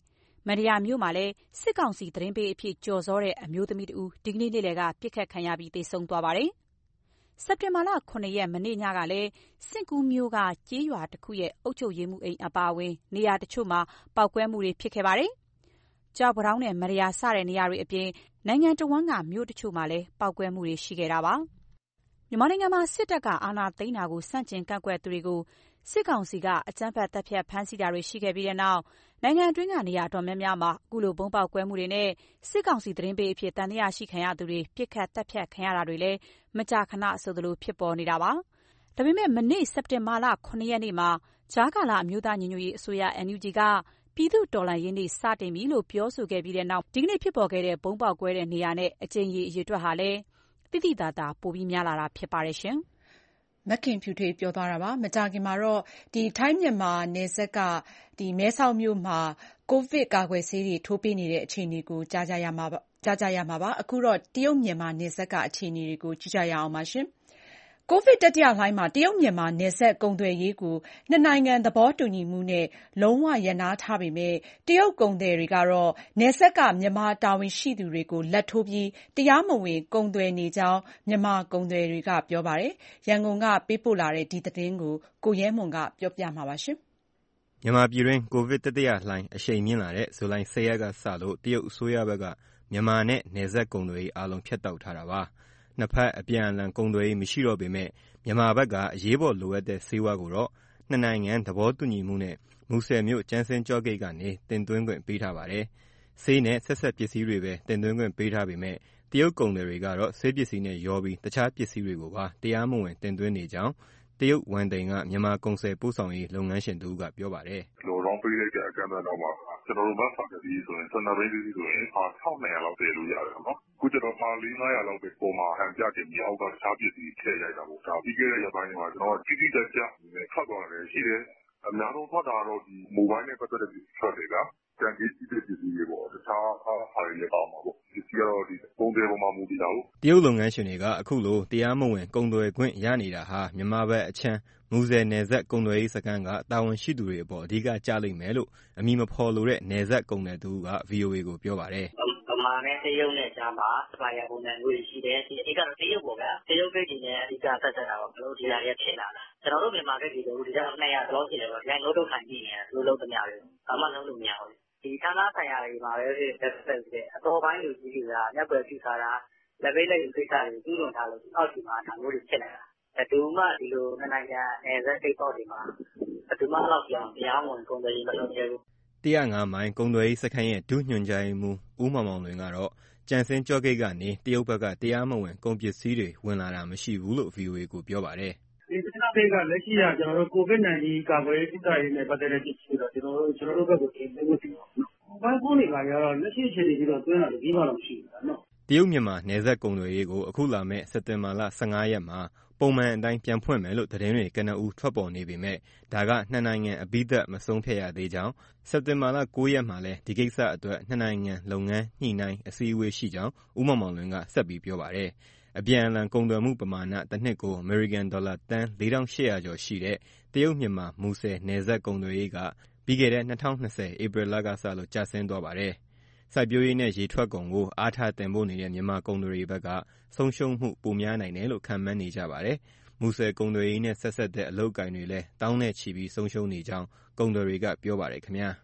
S11: မန္တရာမြို့မှာလည်းစစ်ကောင်စီသတင်းပေးအဖြစ်ကြော်စောတဲ့အမျိုးသမီးတဦးဒီကနေ့နေ့လယ်ကပစ်ခတ်ခံရပြီးသေဆုံးသွားပါတယ်။စက်တင်ဘာလ 9 ရက်မနေ့ညကလည်းစဉ့်ကူးမြို့ကကျေးရွာတစ်ခုရဲ့အုပ်ချုပ်ရေးမှူးအိမ်အပါအဝင်နေရာတချို့မှာပေါက်ကွဲမှုတွေဖြစ်ခဲ့ပါတယ်။ကြောက်ပတောင်းနဲ့မရယာစတဲ့နေရာတွေအပြင်နိုင်ငံတဝန်းကမြို့တချို့မှာလည်းပေါက်ကွဲမှုတွေရှိခဲ့တာပါ။မြန်မာနိုင်ငံမှာစစ်တပ်ကအာဏာသိမ်းတာကိုစန့်ကျင်ကန့်ကွက်သူတွေကိုစစ်ကောင်စီကအကြမ်းဖက်တပ်ဖြတ်ဖမ်းဆီးတာတွေရှိခဲ့ပြီးတဲ့နောက်နိုင်ငံအတွင်းကနေရာတော်များများမှာအခုလိုပုံပေါက်ကွဲမှုတွေနဲ့စစ်ကောင်စီသတင်းပေးအဖြစ်တန်တရားရှိခံရသူတွေပြစ်ခတ်တပ်ဖြတ်ခံရတာတွေလည်းမကြာခဏဆိုသလိုဖြစ်ပေါ်နေတာပါ။ဒါပေမဲ့မနေ့စက်တင်ဘာလ 9 ရက်နေ့မှာကြားကာလအမျိုးသားညီညွတ်ရေးအစိုးရ NUG ကပြည်သူ့တော်လှန်ရေးနေ့စတင်ပြီလို့ပြောဆိုခဲ့ပြီးတဲ့နောက်ဒီကနေ့ဖြစ်ပေါ်ခဲ့တဲ့ပုံပေါက်ကွဲတဲ့နေရာနဲ့အကြိမ်ရေအရေအတွက်ဟာလည်းတိတိတသာပိုပြီးများလာတာဖြစ်ပါတယ်ရှင်
S2: ။မခင်ဖြူထွေးပြောသွားတာပါမကြာခင်မှာတော့ထိုင်းမြန်မာနယ်စပ်ကမဲဆောက်မြို့မှာကိုဗစ်ကာကွယ်ဆေးတွေထိုးပေးနေတဲ့အခြေအနေကိုကြားကြရမှာပါအခုတော့တရုတ်မြန်မာနယ်စပ်ကအခြေအနေတွေကိုကြည့်ကြရအောင်ပါရှင်ကိုဗစ်တတိယလှိုင်းမှာတရုတ်မြန်မာနယ်စပ်ကုန်သွယ်ရေးကိုနှစ်နိုင်ငံသဘောတူညီမှုနဲ့လုံးဝရပ်နားထားပေမဲ့တရုတ်ကုန်သည်တွေကတော့နယ်စပ်ကမြန်မာတာဝန်ရှိသူတွေကိုလက်ထိုးပြီးတရားမဝင်ကုန်သွယ်နေကြောင်းမြန်မာကုန်သည်တွေကပြောပါတယ်။ရန်ကုန်ကပေးပို့လာတဲ့ဒီသတင်းကိုကိုရဲမွန်ကပြောပြမှာပါရှင်
S13: ။မြန်မာပြည်တွင်းကိုဗစ်တတိယလှိုင်းအရှိန်မြင့်လာတဲ့ဇူလိုင်10 ရက်ကစလို့တရုတ်အစိုးရဘက်ကမြန်မာနဲ့နယ်စပ်ကုန်သွယ်ရေးအားလုံးဖြတ်တောက်ထားတာပါ။နှစ်ဖက်အပြန်အလှန်ကုန်သွယ်ရေးမရှိတော့ပေမဲ့မြန်မာဘက်ကအရေးပေါ်လိုအပ်တဲ့ဆေးဝါးကိုတော့နှစ်နိုင်ငံသဘောတူညီမှုနဲ့မူဆယ်မြို့ကျန်းစင်းကျော့ဂိတ်ကနေတင်သွင်းခွင့်ပေးထားပါတယ်။ဆေးနဲ့ဆက်စပ်ပစ္စည်းတွေပဲတင်သွင်းခွင့်ပေးထားပေမဲ့တရုတ်ကုန်သည်တွေကတော့ဆေးပစ္စည်းနဲ့ရောပြီးတခြားပစ္စည်းတွေကိုပါတရားမဝင်တင်သွင်းနေကြောင်းတရုတ်ဝန်တိန်ကမြန်မာကုန်စည်ပို့ဆောင်ရေးလုပ်ငန်းရှင်တဦးကပြောပါတယ်
S14: ။လော်လောင်းပေးလိုက်တဲ့အကန့်အသတ်တော့မှကျွန်တော်တို့မတ်ဖာကတိဆိုရင်စန္ဒဘိန်းပစ္စည်းဆိုရင်1200လောက်တည်လို့ရတယ်နော်။ခုကျွန်တော်မှာ400-500လောက်ပဲပုံမှန်ဟန်ပြတင်ပြီးအောက်ကတခြားပစ္စည်းထည့်လိုက်တာပေါ့။ဒါပြီးခဲ့တဲ့ရက်ပိုင်းမှာကျွန်တော်တိတိကျကျထွက်သွားတယ်ရှိတယ်။အများဆုံးထွက်တာတော့ဒီမိုဘိုင်းနဲ့ပတ်သက်တဲ့ပစ္စည်းထွက်တယ်ကတန်ကြီးပစ္စည်းတွေပေါ့တခြားဟာတွေလည်းပါမှာပေါ့ပစ္စည်းကတော့ဒီပုံတွေပေါ်မှာမူတည်တာကို
S13: တရုတ်လုပ်ငန်းရှင်တွေကအခုလိုတရားမဝင်ကုန်သွယ်ခွင့်ရနေတာဟာမြန်မာဘက်အချမ်းမူဆယ်နယ်စပ်ကုန်သွယ်ရေးစခန်းကတာဝန်ရှိသူတွေအပေါ်အဓိကကျလိမ့်မယ်လို့အမည်မဖော်လိုတဲ့နယ်စပ်ကုန်သည်သူက VOA ကိုပြောပါတယ်
S15: ဗမာနဲ့တရုတ်နဲ့ကြားမှာစပါရပုံစံမျိုးရှိတယ်ဒီအကတော့တရုတ်ပေါ့ဗျာတရုတ်ကိတ်ကြီးနဲ့အဓိကဆက်ဆက်တာပေါ့ဘလို့ဒီလာရက်ဖြစ်လာတာကျွန်တော်တို့မြန်မာကိတ်ကြီးတို့ဒီက200ကျော်ရှိတယ်ပေါ့ဒီငုတ်ထုတ်ခံကြည့်နေတယ်လို့လုံးသမျှတွေဘာမှလုံးလို့မရဘူးဒီဌာနဆိုင်ရာတွေမှာပဲတက်တဲ့အတော်ပိုင်းလူကြီးတွေကမျက်ွယ်ပြထားတာလက်ပိတ်လက်ယူကိစ္စတွေကျူးလွန်ထားလို့အောက်ဒီမှာဒါမျိုးတွေဖြစ်နေတာဘယ်သူမှဒီလိုနိုင်ငံနယ်စပ်ကိစ္စတွေမှာဘယ်သူမှတော့ပြောင်းတရားဝင်ကုန်သွယ်ရေးမလုပ်ရဘူး
S13: 105မိုင်ကုန်သွယ်ရေးစခန်းရဲ့ဒုညွှန်ကြားရေးမှူးဦးမောင်မောင်လွင်ကတော့ကြံစင်းကြော့ဂိတ်ကနေတရုတ်ဘက်ကတရားမဝင်ကုန်ပစ္စည်းတွေဝင်လာတာမရှိဘူးလို့ VOA ကိုပြောပါတယ်
S16: ဒီစနစ်တွေကလက်ရှိကကျွန်တော်တို့ COVID-19 ကာကွယ်ရေးကိစ္စတွေနဲ့ပတ်သက်တဲ့ပစ္စည်းတွေတော့ကျွန်တော်တို့ဘက်ကိုတင်သွင်းလို့ပြောပါဘူး။ဘာလို့နေပါလဲတော့လက်ရှိအခြေအနေပြီးတော့သွင်းတာလည်းပြီးမှတော့မရှိဘူးနော်
S13: ။တရုတ်မြန်မာနယ်စပ်ကုန်သွယ်ရေးကိုအခုလာမဲ့စက်တင်ဘာလ15 ရက်မှာပုံမှန်အတိုင်းပြန်ဖွင့်မယ်လို့သတင်းတွေကနဦးထွက်ပေါ်နေပေမဲ့ဒါကနှစ်နိုင်ငံအပြီးသက်မဆုံးဖြတ်ရသေးကြောင်းစက်တင်ဘာလ9 ရက်မှာလည်းဒီကိစ္စအတွက်နှစ်နိုင်ငံလုပ်ငန်းညှိနှိုင်းအစည်းအဝေးရှိကြောင်းဦးမောင်မောင်လွင်ကဆက်ပြီးပြောပါတယ်။အပြန်အလှန်ကုန်သွယ်မှုပမာဏတစ်နှစ်ကိုအမေရိကန်ဒေါ်လာသန်း4800ကျော်ရှိတဲ့တရုတ်မြန်မာမူဆယ်နယ်စပ်ကုန်သွယ်ရေးကပြီးခဲ့တဲ့2020ဧပြီလကစလို့ကျဆင်းသွားပါတယ်။စိုက်ပျိုးရေးနဲ့ရေထွက်ကုန်ကိုအားထားတင်ပို့နေတဲ့မြန်မာကုန်သွယ်ရေးဘက်ကဆုံးရှုံးမှုပိုများနိုင်တယ်လို့ခန့်မှန်းနေကြပါတယ်။မူဆယ်ကုန်သွယ်ရေးနဲ့ဆက်ဆက်တဲ့အလုပ်ကိုင်တွေလည်းတောင်းနဲ့ချီပြီးဆုံးရှုံးနေကြောင်းကုန်သွယ်တွေကပြောပါတယ်ခင်ဗျာ။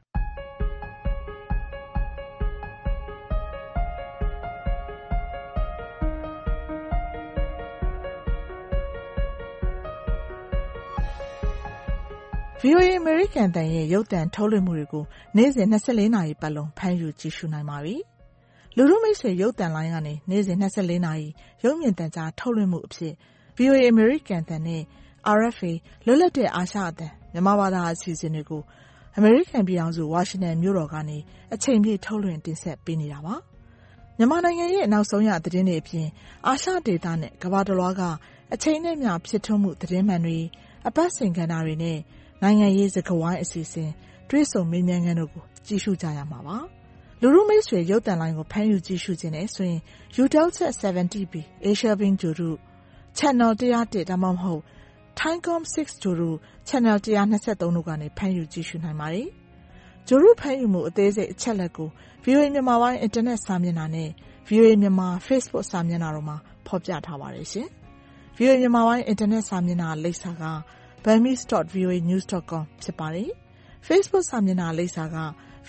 S7: VOA အမေရိကန်အသံရဲ့ရုပ်သံထုတ်လွှင့်မှုတွေကိုနေ့စဉ်24နာရီပတ်လုံးဖမ်းယူကြည့်ရှုနိုင်ပါပြီ။လူထုမိတ်ဆွေရုပ်သံလိုင်းကနေနေ့စဉ်24နာရီရုပ်မြင်သံကြားထုတ်လွှင့်မှုအဖြစ် VOA အမေရိကန်အသံနဲ့ RFA လွတ်လပ်တဲ့အာရှအသံမြန်မာဘာသာအစီအစဉ်တွေကိုအမေရိကန်ပြည်ထောင်စုဝါရှင်တန်မြို့တော်ကနေအချိန်ပြည့်ထုတ်လွှင့်တင်ဆက်ပေးနေတာပါ။မြန်မာနိုင်ငံရဲ့နောက်ဆုံးရသတင်းတွေအပြင်အာရှဒေသနဲ့ကမ္ဘာတစ်လွှားကအချိန်နဲ့မျှဖြစ်ထွန်းမှုသတင်းမှန်တွေအပတ်စဉ်ကဏ္ဍတွေနဲ့နိုင်ငံရေးစကားဝိုင်းအစီအစဉ်တွေ့ဆုံမေးမြန်းခန်းတို့ကိုကြည့်ရှုကြရမှာပါ။လူထုမိတ်ဆွေရုပ်သံလိုင်းကိုဖမ်းယူကြည့်ရှုခြင်းနဲ့ဆိုရင် UTELSAT 70B Asia Bing ဂျိုရု Channel 101ဒါမှမဟုတ် Thaicom 6ဂျိုရု Channel 123တို့ကနေဖမ်းယူကြည့်ရှုနိုင်ပါတယ်။ဂြိုဟ်တုဖမ်းယူမှုအသေးစိတ်အချက်လက်ကို VOA မြန်မာပိုင်းအင်တာနက်စာမျက်နှာနဲ့ VOA မြန်မာ Facebook စာမျက်နှာတို့မှာဖော်ပြထားပါတယ်ရှင်။ VOA မြန်မာပိုင်းအင်တာနက်စာမျက်နှာလိပ်စာက burmese.voanews.com ဖြစ်ပါတယ်။ Facebook စာမျက်နှာလိပ်စာက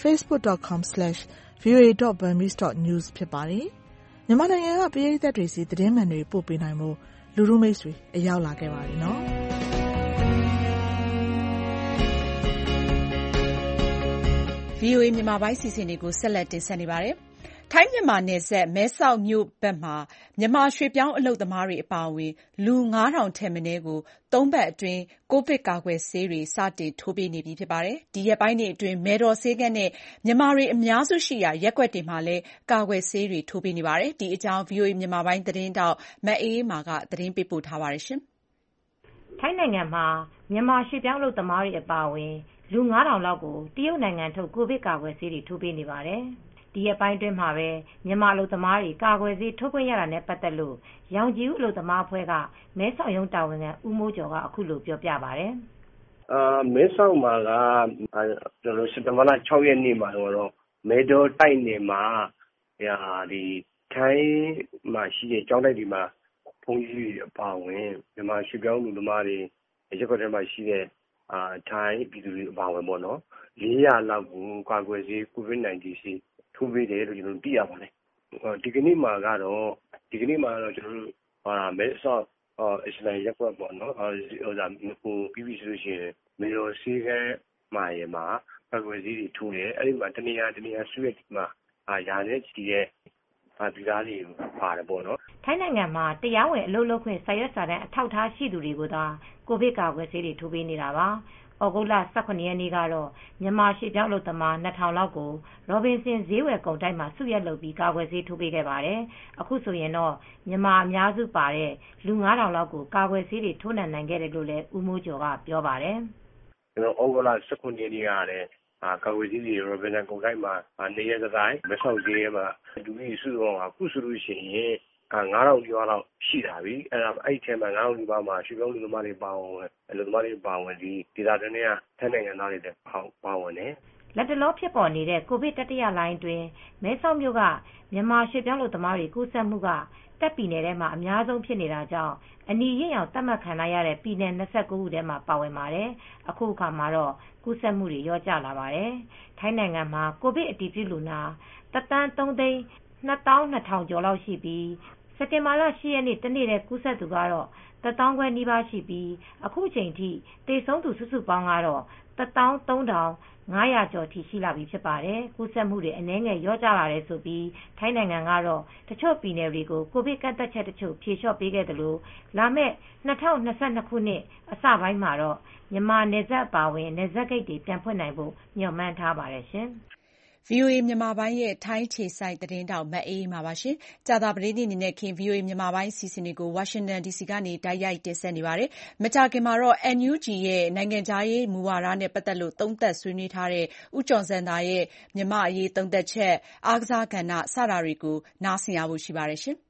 S7: facebook.com/voa.burmese.news ဖြစ်ပါတယ်။မြန်မာနိုင်ငံကပရိသတ်တွေစီသတင်းမှန်တွေပို့ပေးနိုင်မှုလူထုမိတ်ဆွေအရောက်လာခဲ့ပါပြီနော်။
S2: VOA မြန်မာပိုင်းစီစဉ်တွေကိုဆက်လက်တင်ဆက်နေပါတယ်။ ထိုင်းမြန်မာနယ်စပ်မဲဆောက်မြို့ဘက်မှာမြန်မာရွှေ့ပြောင်းအလုပ်သမားတွေအပါအဝင်လူ 5,000 ထက်မနည်းကို 3 ပတ်အတွင်းကိုဗစ်ကာကွယ်ဆေးတွေစတင်ထိုးပေးနေပြီဖြစ်ပါတယ်။ ဒီရက်ပိုင်းတွေအတွင်းမယ်တော်ဆေးခန်းနဲ့မြန်မာတွေအများစုရှိရာရပ်ကွက်တွေမှာလည်းကာကွယ်ဆေးတွေထိုးပေးနေပါတယ်။ ဒီအကြောင်း VOA မြန်မာပိုင်းသတင်းထောက်မအေးအေးမာကသတင်းပေးပို့ထားပါတယ်။
S17: ထိုင်းနိုင်ငံမှာမြန်မာရွှေ့ပြောင်းအလုပ်သမားတွေအပါအဝင်လူ 5,000 လောက်ကိုတရုတ်နိုင်ငံထုတ်ကိုဗစ်ကာကွယ်ဆေးတွေထိုးပေးနေပါတယ်။ ဒီရက်ပိုင်းအတွင်းမှာပဲမြန်မာအလုပ်သမားတွေကာကွယ်ဆေးထိုးခွင့်ရတာနဲ့ပတ်သက်လို့ရောင်ခြည်ဦးအလုပ်သမားအဖွဲ့ကမဲဆောက်ရုံးတာဝန်ခံဦးမိုးကျော်ကအခုလိုပြောပြပါတယ်
S18: ။မဲဆောက်မှာကစက်တင်ဘာလ 6 ရက်နေ့မှာတော့မဲတော်တိုက်နယ်မှာထိုင်းမှာရှိတဲ့ကျောင်းတိုက်တွေမှာဘုန်းကြီးတွေအပါအဝင်မြန်မာရွှေ့ပြောင်းအလုပ်သမားတွေရပ်ကွက်ထဲမှာရှိတဲ့ထိုင်းပြည်သူတွေအပါအဝင်ပေါ့နော်400လောက်ကိုကာကွယ်ဆေး COVID-19 ဆေးထိုးပေးတယ်လို့သိရပါတယ်။ဒီကနေ့မှာတော့မဲဆောက်အစ္စလာမ်ရပ်ကွက်ပေါ့နော်ပြီးပြီဆိုရင်မေတော်ဆေးခန်းမှာကာကွယ်ဆေးတွေထိုးတယ်။အဲဒီမှာတနေရာစုရက်ဒီမှာရာနဲ့ချီတဲ့ပြည်သားတွေပါတယ်ပေါ့နော်
S17: ။ထိုင်းနိုင်ငံမှာတရားဝင်အလုပ်လုပ်ခွင့်စာရွက်စာတမ်းအထောက်အထားရှိသူတွေကိုသာကိုဗစ်ကာကွယ်ဆေးတွေထိုးပေးနေတာပါ။ဩဂုတ်လ 17 ရက်နေ့ကတော့မြန်မာရွှေ့ပြောင်းအလုပ်သမား 2,000 လောက်ကိုရော်ဘင်ဆင်ဈေးဝယ်ကုန်တိုက်မှာစုရက်လုပ်ပြီးကာကွယ်ဆေးထိုးပေးခဲ့ပါတယ်။အခုဆိုရင်တော့မြန်မာအများစုပါတဲ့လူ 5,000 လောက်ကိုကာကွယ်ဆေးတွေထိုးနှံနိုင်ခဲ့တယ်လို့လည်းဦးမိုးကျော်ကပြောပါတယ်
S18: ။ဩဂုတ်လ 17 ရက်နေ့ကလည်းကာကွယ်ဆေးတွေရော်ဘင်ဆင်ကုန်တိုက်မှာ2 ရက်တိုင်းမဲဆောက်ဈေးထဲမှာလူကြီးစုတော့အခုဆိုလို့ရှိရင် 5,000 နီးပါးလောက်ရှိတာပြီ။အဲဒီထဲမှာ 5,000 နီးပါးမှာရွှေ့ပြောင်းအလုပ်သမားတွေပါဝင်ဒီဒေသတွင်းကထိုင်းနိုင်ငံသားတွေလည်းပါဝင်တယ်
S17: ။လက်တလောဖြစ်ပေါ်နေတဲ့ကိုဗစ်တတိယလှိုင်းအတွင်းမဲဆောက်မြို့ကမြန်မာရွှေ့ပြောင်းအလုပ်သမားတွေကူးစက်မှုကတပ်ပြည်နယ်ထဲမှာအများဆုံးဖြစ်နေတာကြောင့်အနီရင့်ရောင်သတ်မှတ်ခံရတဲ့ပြည်နယ် 29 ခုထဲမှာပါဝင်ပါတယ်။အခုအခါမှာတော့ကူးစက်မှုတွေလျော့ကျလာပါတယ်။ထိုင်းနိုင်ငံမှာကိုဗစ်အတည်ပြုလူနာ 1,322,000 ကျော်လောက်ရှိပြီးစက်တင်ဘာလ 8 ရက်နေ့တနေ့တည်းကူးစက်သူကတော့ 1,500,000 နီးပါးရှိပြီးအခုချိန်ထိသေဆုံးသူစုစုပေါင်းကတော့ 13,500 ကျော်ထိရှိလာပြီဖြစ်ပါတယ်။ကူးစက်မှုတွေအနည်းငယ်လျော့ကျလာတယ်ဆိုပြီးထိုင်းနိုင်ငံကတော့တချို့ပြည်နယ်တွေကိုကိုဗစ်ကန့်သတ်ချက်တချို့ဖြေလျှော့ပေးခဲ့သလိုလာမယ့်2022 ခုနှစ်အစပိုင်းမှာတော့မြန်မာနယ်စပ်အပါအဝင်နယ်စပ်ဂိတ်တွေပြန်ဖွင့်နိုင်ဖို့မျှော်မှန်းထားပါတယ်ရှင်။
S2: VOA မြန်မာပိုင်းရဲ့ထိုင်းအခြေစိုက်သတင်းထောက်မအေးအေးမာပါ။ကြာသပတေးနေ့နံနက်ခင်း VOA မြန်မာပိုင်းအစီအစဉ်တွေကို ဝါရှင်တန် DC ကနေတိုက်ရိုက်တင်ဆက်နေပါတယ်။မကြာခင်မှာတော့ NUG ရဲ့နိုင်ငံခြားရေးမူဝါဒနဲ့ပတ်သက်လို့သုံးသပ်ဆွေးနွေးထားတဲ့ဦးကျော်ဇံသာရဲ့မြန်မာ့အရေးသုံးသပ်ချက်၊အားကစားကဏ္ဍစတာတွေကိုနားဆင်ရဖို့ရှိပါတယ်။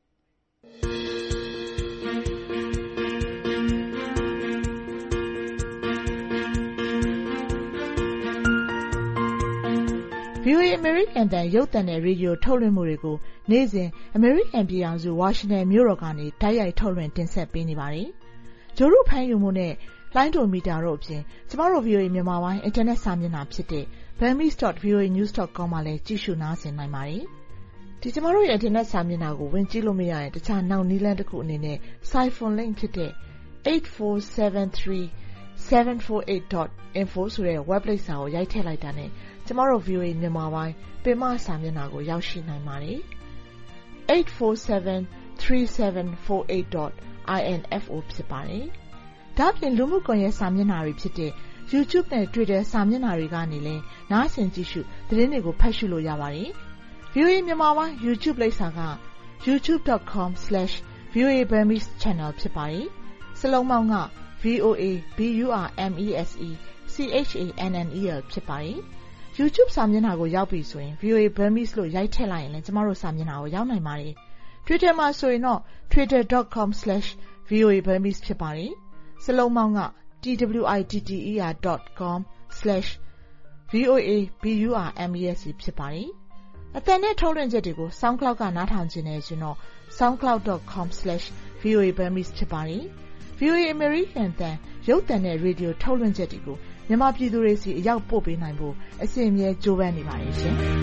S7: VOA အမေရိကန်တန်ရုပ်သံနဲ့ရေဒီယိုထုတ်လွှင့်မှုတွေကိုနေ့စဉ်အမေရိကန်ပြည်ထောင်စုဝါရှင်တန်မြို့တော်ကနေတိုက်ရိုက်ထုတ်လွှင့်တင်ဆက်ပေးနေပါတယ်။ဂျိုရုဖမ်းယူမှုနဲ့လိုင်းဒိုမီတာတို့အပြင်ကျမတို့ VOA မြန်မာပိုင်းအင်တာနက်စာမျက်နှာဖြစ်တဲ့ burmese.voanews.com မှာလည်းကြည့်ရှုနားဆင်နိုင်ပါတယ်။ဒီကျမတို့ရဲ့အင်တာနက်စာမျက်နှာကိုဝင်ကြည့်လို့မရရင်တခြားနောက်နည်းလမ်းတစ်ခုအနေနဲ့ Siphon link ဖြစ်တဲ့ 8473748.info ဆိုတဲ့ web လိပ်စာကိုရိုက်ထည့်လိုက်တာနဲ့ကျမတို့ VOA မြန်မာပိုင်းပင်မစာမျက်နှာကိုရောက်ရှိနိုင်ပါတယ်။ 8473748.info ဖြစ်ပါတယ်။ဒါ့အပြင်လူမှုကွန်ရက်စာမျက်နှာတွေဖြစ်တဲ့ YouTube နဲ့ Twitter စာမျက်နှာတွေကနေလည်းနားဆင်ကြည့်ရှုသတင်းတွေကိုဖတ်ရှုလို့ရပါတယ်။ VOA မြန်မာပိုင်း YouTube လိပ်စာက youtube.com/VOA Burmese Channel ဖြစ်ပါတယ်။စလုံးပေါင်းက VOA BURMESE CHANNEL ဖြစ်ပါတယ်။ YouTube စာမျက်နှာကိုရောက်ပြီဆိုရင် VOA Burmese လို့ရိုက်ထည့်လိုက်ရင်လည်းကျမတို့စာမျက်နှာကိုရောက်နိုင်ပါတယ်။ Twitter မှာဆိုရင်တော့ twitter.com/VOA Burmese ဖြစ်ပါတယ်။စလုံးပေါင်းက TWITTER.com/VOA VOA BURMES ဖြစ်ပါတယ်။အသံနဲ့ထုတ်လွှင့်ချက်တွေကို SoundCloud ကနားထောင်ကြနေဆိုတော့ soundcloud.com/voaburmese ဖြစ်ပါတယ်။ VOA American အသံရုပ်သံနဲ့ရေဒီယိုထုတ်လွှင့်ချက်တွေကိုမြန်မာပြည်သူတွေစီအရောက်ပို့ပေးနိုင်ဖို့အစဉ်အမြဲကြိုးပမ်းနေပါတယ်ရှင်။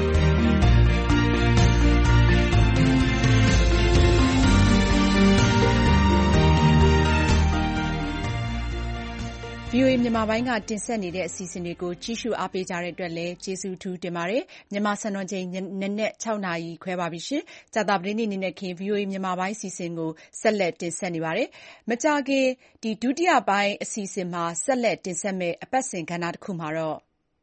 S2: VOA မြန်မာပိုင်းကတင်ဆက်နေတဲ့အစီအစဉ်တွေကိုကြည့်ရှုအားပေးကြတဲ့အတွက်လည်းကျေးဇူးထူးတင်ပါတယ်။မြန်မာစံတော်ချိန်နနက် 6 နာရီခွဲပါပြီရှင်။ကြာသပတေးနေ့နေ့နဲ့ခင် VOA မြန်မာပိုင်းအစီအစဉ်ကိုဆက်လက်တင်ဆက်နေပါတယ်။မကြာခင်ဒုတိယပိုင်းအစီအစဉ်မှာဆက်လက်တင်ဆက်မယ့်အပတ်စဉ်ကဏ္ဍတစ်ခုမှာတော့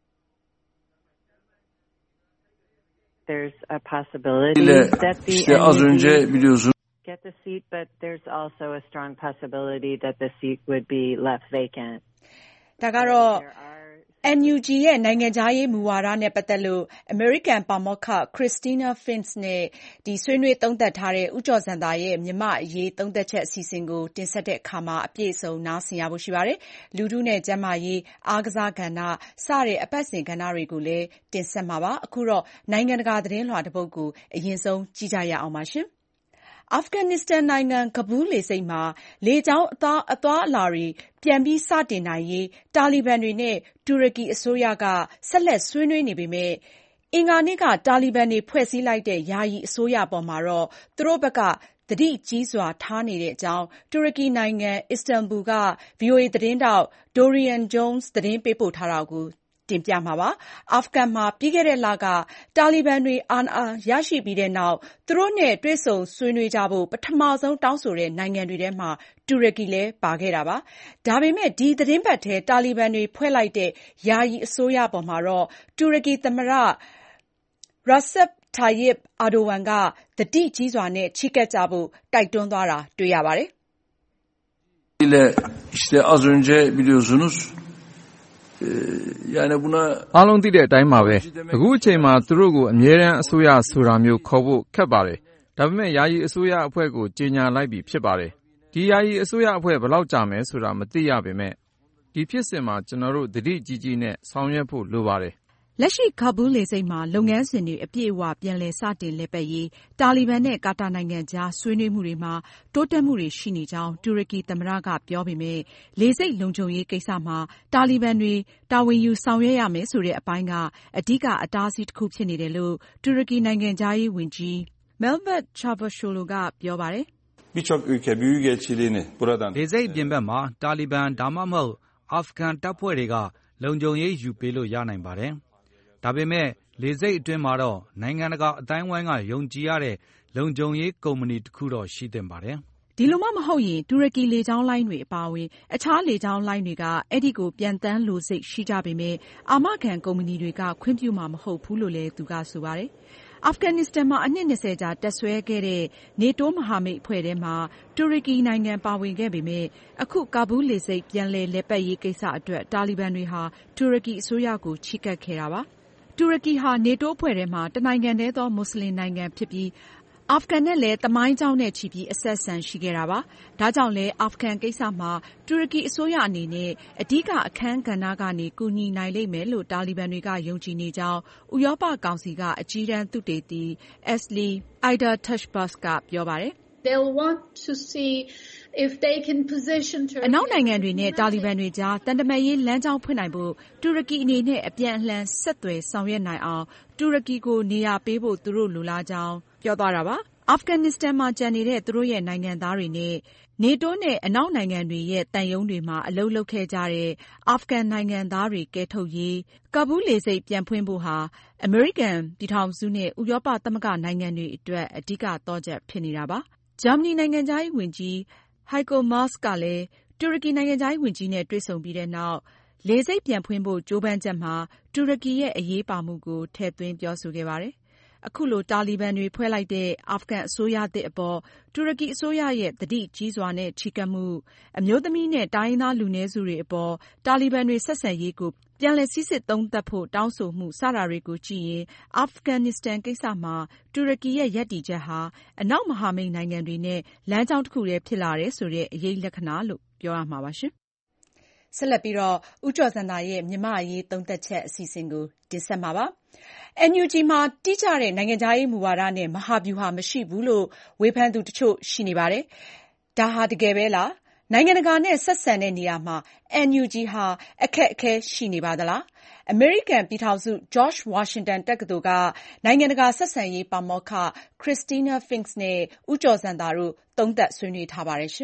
S19: There's a possibility that the NUG get the seat, but there's also a strong possibility that the seat would be left vacant.
S2: ဒါကတော့ NUG ရဲ့နိုင်ငံခြားရေးမူဝါဒနဲ့ပတ်သက်လို့ American ပါမောက္ခ Christina Fink နဲ့ဆွေးနွေးသုံးသပ်ထားတဲ့ဦးကျော်ဇံသာရဲ့မြန်မာ့အရေးသုံးသပ်ချက်အစီအစဉ်ကိုတင်ဆက်တဲ့အခါမှာအပြည့်အစုံနားဆင်ရဖို့ရှိပါတယ်။လူထုနဲ့ကျန်းမာရေးအားကစားကဏ္ဍစတဲ့အပတ်စဉ်ကဏ္ဍတွေကိုလည်းတင်ဆက်မှာပါ။အခုတော့နိုင်ငံတကာသတင်းလွှာတစ်ပုဒ်ကိုအရင်ဆုံးကြည့်ကြရအောင်ပါရှင်။အာဖဂန်နစ္စတန်နိုင်ငံကဘူးလေဆိပ်မှာလေကြောင်းအသွားအလာတွေပြန်ပြီးစတင်နိုင်ရေးတာလီဘန်တွေနဲ့တူရကီအစိုးရကဆက်လက်ဆွေးနွေးနေပေမဲ့အင်္ဂါနေ့ကတာလီဘန်တွေဖွဲ့စည်းလိုက်တဲ့ယာယီအစိုးရပေါ်မှာတော့သူတို့ဘက်ကသတိကြီးစွာထားနေတဲ့အကြောင်းတူရကီနိုင်ငံအစ္စတန်ဘူလ်က VOA သတင်းထောက် Dorian Jones သတင်းပေးပို့ထားတာကိုတင်ပြမှာပါ။အာဖဂန်မှာပြီးခဲ့တဲ့လကတာလီဘန်တွေအာဏာရရှိပြီးတဲ့နောက်သူတို့နဲ့တွေ့ဆုံဆွေးနွေးကြဖို့ပထမဆုံးတောင်းဆိုတဲ့နိုင်ငံတွေထဲမှာတူရကီလည်းပါခဲ့တာပါ။ဒါပေမဲ့ဒီသတင်းပတ်ထဲတာလီဘန်တွေဖွဲ့လိုက်တဲ့ယာယီအစိုးရပေါ်မှာတော့တူရကီသမ္မတRecep Tayyip Erdoganကသတိကြီးစွာနဲ့ချဉ်းကပ်ကြဖို့တိုက်တွန်းသွားတာတွေ့ရပါတယ်။
S9: အားလုံးသိတဲ့အတိုင်းပါပဲအခုအချိန်မှာသူတို့ကိုအမြဲတမ်းအစိုးရဆိုတာမျိုးခေါ်ဖို့ခက်ပါတယ်ဒါပေမဲ့ယာယီအစိုးရအဖွဲ့ကိုကြေညာလိုက်ပြီဖြစ်ပါတယ်ဒီယာယီအစိုးရအဖွဲ့ဘယ်လောက်ကြာမယ်ဆိုတာမသိရပေမဲ့ဒီဖြစ်စဉ်မှာကျွန်တော်တို့သတိကြီးကြီးနဲ့ဆောင်ရွက်ဖို့လိုပါတယ်
S2: လက်ရှိကာဘူးလ်လေဆိပ်မှာလုပ်ငန်းစဉ်တွေအပြည့်အဝပြန်လည်စတင်လည်ပတ်ရေးတာလီဘန်နဲ့ကာတာနိုင်ငံကြားဆွေးနွေးမှုတွေမှာတိုးတက်မှုတွေရှိနေကြောင်းတူရကီသမ္မတကပြောပေမဲ့လေဆိပ်လုံခြုံရေးကိစ္စမှာတာလီဘန်တွေတာဝန်ယူဆောင်ရွက်ရမယ်ဆိုတဲ့အပိုင်းကအဓိကအတားအဆီးတစ်ခုဖြစ်နေတယ်လို့တူရကီနိုင်ငံခြားရေးဝန်ကြီး Mevlut Cavusoglu ကပြောပါတယ်
S20: ။လေဆိပ်ပြင်ဘက်မှာတာလီဘန်ဒါမှမဟုတ်အာဖဂန်တပ်ဖွဲ့တွေကလုံခြုံရေးယူပေးလို့ရနိုင်ပါတယ်။ဒါပေမဲ့လေဆိပ်အတွင်းမှာတော့နိုင်ငံတကာအတိုင်းဝိုင်းကယုံကြည်ရတဲ့လုံခြုံရေးကုမ္ပဏီတစ်ခုတော့ရှိသင့်ပါတယ်
S2: ။ဒီလိုမှမဟုတ်ရင်တူရကီလေကြောင်းလိုင်းတွေအပါအဝင်အခြားလေကြောင်းလိုင်းတွေကအဲ့ဒီကိုပြန်တန်းလိုစိတ်ရှိကြပေမဲ့အာမခံကုမ္ပဏီတွေကခွင့်ပြုမှာမဟုတ်ဘူးလို့လည်းသူကဆိုပါတယ်။အာဖဂန်နစ္စတန်မှာအနှစ်20ကြာတက်ဆွဲခဲ့တဲ့နေတိုးမဟာမိတ်အဖွဲ့ထဲမှာတူရကီနိုင်ငံပါဝင်ခဲ့ပေမဲ့အခုကာဘူးလ်လေဆိပ်ပြန်လည်ပတ်ရေးကိစ္စအတွက်တာလီဘန်တွေဟာတူရကီအစိုးရကိုချဉ်းကပ်ခဲ့တာပါ။တူရကီဟာနေတိုးအဖွဲ့ထဲမှာတနိုင်ငံတည်းသောမွတ်စလင်နိုင်ငံဖြစ်ပြီးအာဖဂန်နဲ့လည်းသမိုင်းကြောင်းနဲ့ချီပြီးအဆက်အဆံရှိခဲ့တာပါ။ဒါကြောင့်လည်းအာဖဂန်ကိစ္စမှာတူရကီအစိုးရအနေနဲ့အဓိကအခန်းကဏ္ဍကနေကူညီနိုင်လိမ့်မယ်လို့တာလီဘန်တွေကယုံကြည်နေကြောင်းဥရောပကောင်စီကအကြီးတန်းသုတေသီ Asli Aida-Tashbas ကပြောပါတယ်။
S21: They'll want to see if they can position Turkey
S2: အနောက်နိုင်ငံတွေနဲ့တာလီဘန်တွေကြားတန်တမာရေးလမ်းကြောင်းဖွင့်နိုင်ဖို့တူရကီအနေနဲ့အပြန်အလှန်ဆက်သွယ်ဆောင်ရွက်နိုင်အောင်တူရကီကိုနေရာပေးဖို့သူတို့လိုလားကြောင်းပြောသွားတာပါ။အာဖဂန်နစ္စတန်မှာကျန်နေတဲ့သူတို့ရဲ့နိုင်ငံသားတွေနဲ့နေတိုးနဲ့အနောက်နိုင်ငံတွေရဲ့သံရုံးတွေမှာအလုပ်လုပ်ခဲ့ကြတဲ့အာဖဂန်နိုင်ငံသားတွေကယ်ထုတ်ရေးကာဘူးလ်လေဆိပ်ပြန်ဖွင့်ဖို့ဟာအမေရိကန်ပြည်ထောင်စုနဲ့ဥရောပသမဂ္ဂနိုင်ငံတွေအတွက်အဓိကသော့ချက်ဖြစ်နေတာပါ။ဂျာမနီနိုင်ငံခြားရေးဝန်ကြီးHeiko Maas ကလည်းတူရကီနိုင်ငံခြားရေးဝန်ကြီးနဲ့တွေ့ဆုံပြီးတဲ့နောက်လေဆိပ်ပြန်ဖွင့်ဖို့ကြိုးပမ်းချက်မှာတူရကီရဲ့အရေးပါမှုကိုထည့်သွင်းပြောဆိုခဲ့ပါတယ်။အခုလိုတာလီဘန်တွေဖွဲ့လိုက်တဲ့အာဖဂန်အစိုးရသစ်အပေါ်တူရကီအစိုးရရဲ့သတိကြီးစွာနဲ့ချဉ်းကပ်မှုအမျိုးသမီးနဲ့တိုင်းရင်းသားလူနည်းစုတွေအပေါ်တာလီဘန်တွေဆက်ဆံရေးကိုပြန်လည်စိစစ်သုံးသပ်ဖို့တောင်းဆိုမှုစတာတွေကိုကြည့်ရင်အာဖဂန်နစ္စတန်ကိစ္စမှာတူရကီရဲ့ရပ်တည်ချက်ဟာအနောက်မဟာမိတ်နိုင်ငံတွေနဲ့လမ်းကြောင်းတစ်ခုတည်းဖြစ်လာတယ်ဆိုတဲ့အရိပ်လက္ခဏာလို့ပြောရမှာပါရှင်။ဆက်လက်ပြီးဦးကျော်ဇံသာရဲ့မြန်မာ့အရေးသုံးသပ်ချက်အစီအစဉ်ကိုတင်ဆက်မှာပါ။ NUG မှာတိကျတဲ့နိုင်ငံခြားရေးမူဝါဒနဲ့မဟာဗျူဟာမရှိဘူးလို့ဝေဖန်သူတချို့ရှိနေပါတယ်။ ဒါဟာတကယ်ပဲလား။ နိုင်ငံတကာနဲ့ဆက်ဆံတဲ့နေရာမှာ NUG ဟာအခက်အခဲရှိနေပါသလား။ အမေရိကန်ပြည်ထောင်စု George Washington တက္ကသိုလ်ကနိုင်ငံတကာဆက်ဆံရေးပါမောက္ခ Christina Fink နဲ့ဦးကျော်ဇံသာတို့သုံးသပ်ဆွေးနွေးထားပါတယ်။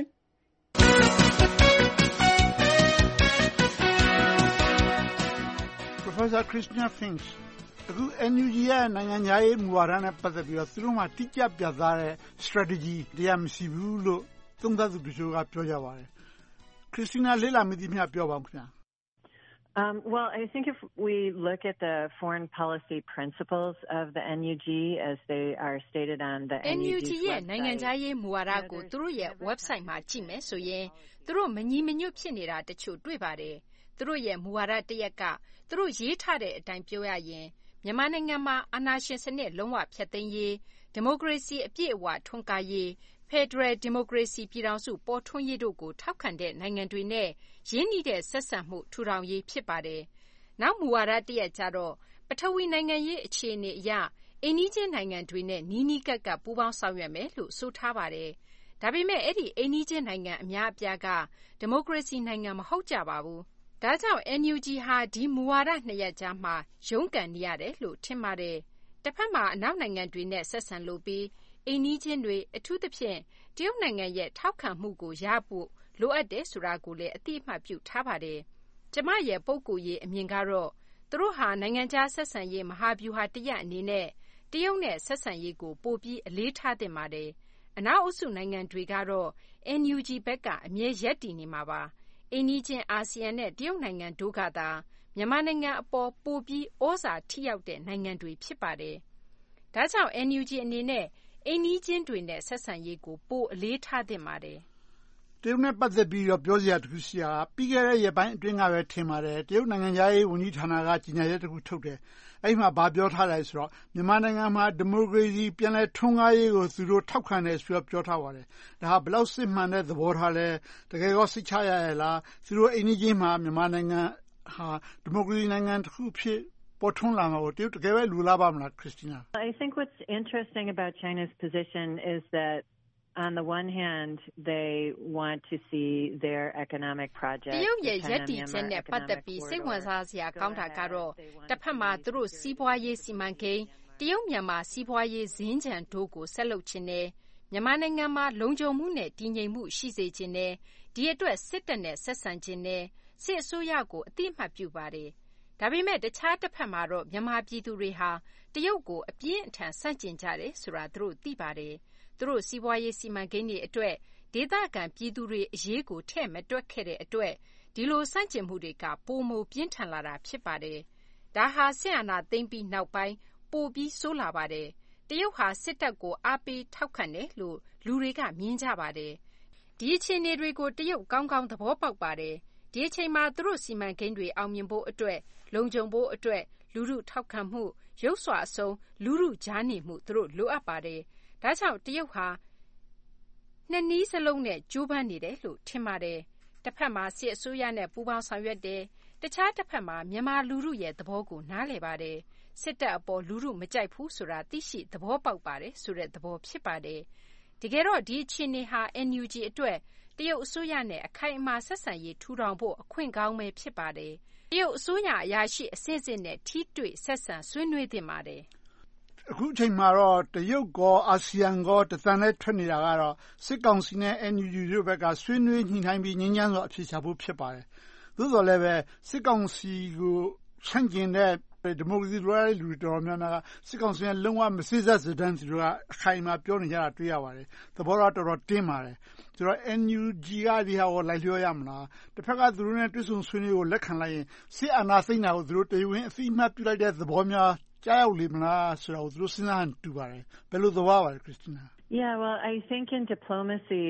S1: Professor Christina Fink အခု NUG ရဲ့နိုင်ငံခြားရေးမူဝါဒနဲ့ပတ်သက်ပြီးတော့သူတို့မှာတိကျပြတ်သားတဲ့ strategy တရားမရှိဘူးလို့သုံးသပ်သူတချို့ကပြောကြပါတယ်။ Christina လေ့လာမိသမျှပြောပါဦးခင်ဗျာ။
S19: Well, I think if we look at the foreign policy principles of the NUG as they are stated on the NUG
S22: ရဲ့နိုင်ငံခြားရေးမူဝါဒကိုသူတို့ရဲ့ website မှာကြည့်မယ်ဆိုရင်သူတို့မညီမညွတ်ဖြစ်နေတာတချို့တွေ့ပါတယ်။သူတို့ရဲ့မူဝါဒတရက်ကသူတို့ရေးထားတဲ့အတိုင်းပြောရရင်မြန်မာနိုင်ငံမှာအာဏာရှင်စနစ်လုံးဝဖျက်သိမ်းရေး၊ဒီမိုကရေစီအပြည့်အဝထွန်းကားရေး၊ဖယ်ဒရယ်ဒီမိုကရေစီပြည်ထောင်စုပေါ်ထွန်းရေးတို့ကိုထောက်ခံတဲ့နိုင်ငံတွေနဲ့ရင်းနှီးတဲ့ဆက်ဆံမှုထူထောင်ရေးဖြစ်ပါတယ်။နောက်မူဝါဒတရပ်ကျတော့ပထဝီနိုင်ငံရေးအခြေအနေအရအိမ်နီးချင်းနိုင်ငံတွေနဲ့နီးနီးကပ်ကပ်ပူးပေါင်းဆောင်ရွက်မယ်လို့ဆိုထားပါတယ်။ဒါပေမဲ့အဲ့ဒီအိမ်နီးချင်းနိုင်ငံအများအပြားကဒီမိုကရေစီနိုင်ငံမဟုတ်ကြပါဘူး။ဒါကြောင့် NUG ဟာဒီမူဝါဒနှစ်ရပ်ကြားမှာရုန်းကန်နေရတယ်လို့ထင်ပါတယ်။တစ်ဖက်မှာအနောက်နိုင်ငံတွေနဲ့ဆက်ဆံလို့ပြီးအိမ်နီးချင်းတွေအထူးသဖြင့်တရုတ်နိုင်ငံရဲ့ထောက်ခံမှုကိုရဖို့လိုအပ်တယ်ဆိုတာကိုလည်းအသိအမှတ်ပြုထားပါတယ်။ကျမရဲ့ပုဂ္ဂိုလ်ရေးအမြင်ကတော့သူတို့ဟာနိုင်ငံခြားဆက်ဆံရေးမဟာဗျူဟာတရပ်အနေနဲ့တရုတ်နဲ့ဆက်ဆံရေးကိုပိုပြီးအလေးထားသင့်ပါတယ်။အနောက်အုပ်စုနိုင်ငံတွေကတော့ NUG ဘက်ကအမြဲရပ်တည်နေမှာပါ။အိမ်နီးချင်းအာဆီယံနဲ့တရုတ်နိုင်ငံတို့ကသာမြန်မာနိုင်ငံအပေါ်ပိုပြီးဩဇာထိရောက်တဲ့နိုင်ငံတွေဖြစ်ပါတယ်။ဒါကြောင့် NUG အနေနဲ့အိမ်နီးချင်းတွေနဲ့ဆက်ဆံရေးကိုပိုအလေးထားသင့်ပါတယ်
S1: ။တရုတ်နဲ့ပတ်သက်ပြီးတော့ပြောစရာတခုရှိတာကပြီးခဲ့တဲ့ရက်ပိုင်းအတွင်းကပဲထင်ပါတယ်တရုတ်နိုင်ငံသားရေးဝန်ကြီးဌာနကကြီးညာချက်တခုထုတ်တယ်။အဲ့မှာဗာပြောထားတယ်ဆိုတော့မြန်မာနိုင်ငံမှာဒီမိုကရေစီပြန်လည်ထွန်းကားရေးကိုသူတို့ထောက်ခံတယ်ဆိုတော့ပြောထားပါတယ်။ဒါဟာဘယ်လောက်စစ်မှန်တဲ့သဘောထားလဲတကယ်ကောစိတ်ချရရဲ့လားသူတို့အိမ်နီးချင်းမှာမြန်မာနိုင်ငံဟာဒီမိုကရေစီနိုင်ငံတစ်ခုဖြစ်ပေါ်ထွန်းလာမှာကိုတရုတ်တကယ်ပဲလူလားပါမလား Christina
S19: I think what's interesting about China's position is that on the one hand they want to see their economic project
S22: တရုတ်ရဲ့ရပ်တည်ချက်နဲ့ပတ်သက်ပြီးစိတ်ဝင်စားစရာကောင်းတာကတော့တစ်ဖက်မှာသူတို့စီးပွားရေးစီမံကိန်းတရုတ်မြန်မာစီးပွားရေးဇင်းကြံတို့ကိုဆက်လုပ်ခြင်းနဲ့မြန်မာနိုင်ငံမှာလုံခြုံမှုနဲ့တည်ငြိမ်မှုရှိစေခြင်းနဲ့ဒီအတွက်စစ်တပ်နဲ့ဆက်ဆံခြင်းနဲ့စစ်အစိုးရကိုအသိအမှတ်ပြုပါတယ်။ဒါပေမဲ့တခြားတစ်ဖက်မှာတော့မြန်မာပြည်သူတွေဟာတရုတ်ကိုအပြင်းအထန်ဆန့်ကျင်ကြတယ်ဆိုတာသူတို့သိပါတယ်။သူတို့စီးပွားရေးစီမံကိန်းတွေအတွက်ဒေသခံပြည်သူတွေအရေးကိုထည့်မတွက်ခဲ့တဲ့အတွက်ဒီလိုဆန့်ကျင်မှုတွေကပိုမိုပြင်းထန်လာတာဖြစ်ပါတယ်။ဒါဟာစစ်အာဏာသိမ်းပြီးနောက်ပိုင်းပိုပြီးဆိုးလာပါတယ်။တရုတ်ဟာစစ်တပ်ကိုအားပေးထောက်ခံတယ်လို့လူတွေကမြင်ကြပါတယ်။ဒီအခြေအနေတွေကိုတရုတ်ကောင်းကောင်းသဘောပေါက်ပါတယ်။ဒီအချိန်မှာသူတို့စီမံကိန်းတွေအောင်မြင်ဖို့အတွက်လုံခြုံဖို့အတွက်လူထုထောက်ခံမှုရုပ်စွာအဆုံးလူထုကြားနေမှုသူတို့လိုအပ်ပါတယ်။ဒါကြောင့်တရုတ်ဟာနှစ်နည်းစလုံးနဲ့ကြိုးပမ်းနေတယ်လို့ထင်ပါတယ်။တစ်ဖက်မှာစစ်အစိုးရနဲ့ပူးပေါင်းဆောင်ရွက်တယ်။တခြားတစ်ဖက်မှာမြန်မာလူထုရဲ့သဘောကိုနားလည်ပါတယ်။စစ်တပ်အပေါ်လူထုမကြိုက်ဘူးဆိုတာသိရှိသဘောပေါက်ပါတယ်ဆိုတဲ့သဘောဖြစ်ပါတယ်။တကယ်တော့ဒီအခြေအနေဟာ NUG အတွက်တရုတ်အစိုးရနဲ့အခိုင်အမာဆက်ဆံရေးထူထောင်ဖို့အခွင့်ကောင်းပဲဖြစ်ပါတယ်။တရုတ်အစိုးရအရာရှိအဆင့်ဆင့်နဲ့ထိတွေ့ဆက်ဆံဆွေးနွေးသင့်ပါတယ်
S1: ။အခုချိန်မှာတော့တရုတ်ကောအာဆီယံကောတသံနဲ့ထွက်နေတာကတော့စစ်ကောင်စီနဲ့ NUG တို့ဘက်ကဆွေးနွေးညှိနှိုင်းပြီးငြိမ်းချမ်းစွာအဖြေရှာဖို့ဖြစ်ပါတယ်။သို့တော်လည်းပဲစစ်ကောင်စီကိုဆန့်ကျင်တဲ့ဒီမိုကရေစီလိုလားတဲ့လူတွေတော်တော်များများကစစ်ကောင်စီနဲ့လုံးဝမစေ့စပ်စေတမ်းသူတို့ကအခိုင်အမာပြောနေကြတာတွေ့ရပါတယ်။သဘောထားတော်တော်တင်းပါတယ်။ဆိုတော့ NUG ကဒီဟာကိုလိုက်လျောရမလား။တစ်ဖက်ကသူတို့နဲ့တွေ့ဆုံဆွေးနွေးကိုလက်ခံလိုက်ရင်စစ်အာဏာသိမ်းတာကိုသူတို့တရားဝင်အသိအမှတ်ပြုလိုက်တဲ့သဘောများကြားရောက်လေမလားဆိုတာကိုသူတို့စဉ်းစားတူပါတယ်။ဘယ်လိုသဘောပါလဲ Christina
S19: Yeah, well, I think in diplomacy,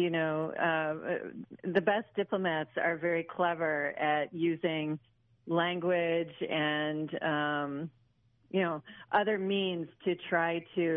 S19: the best diplomats are very clever at using language and, other means to try to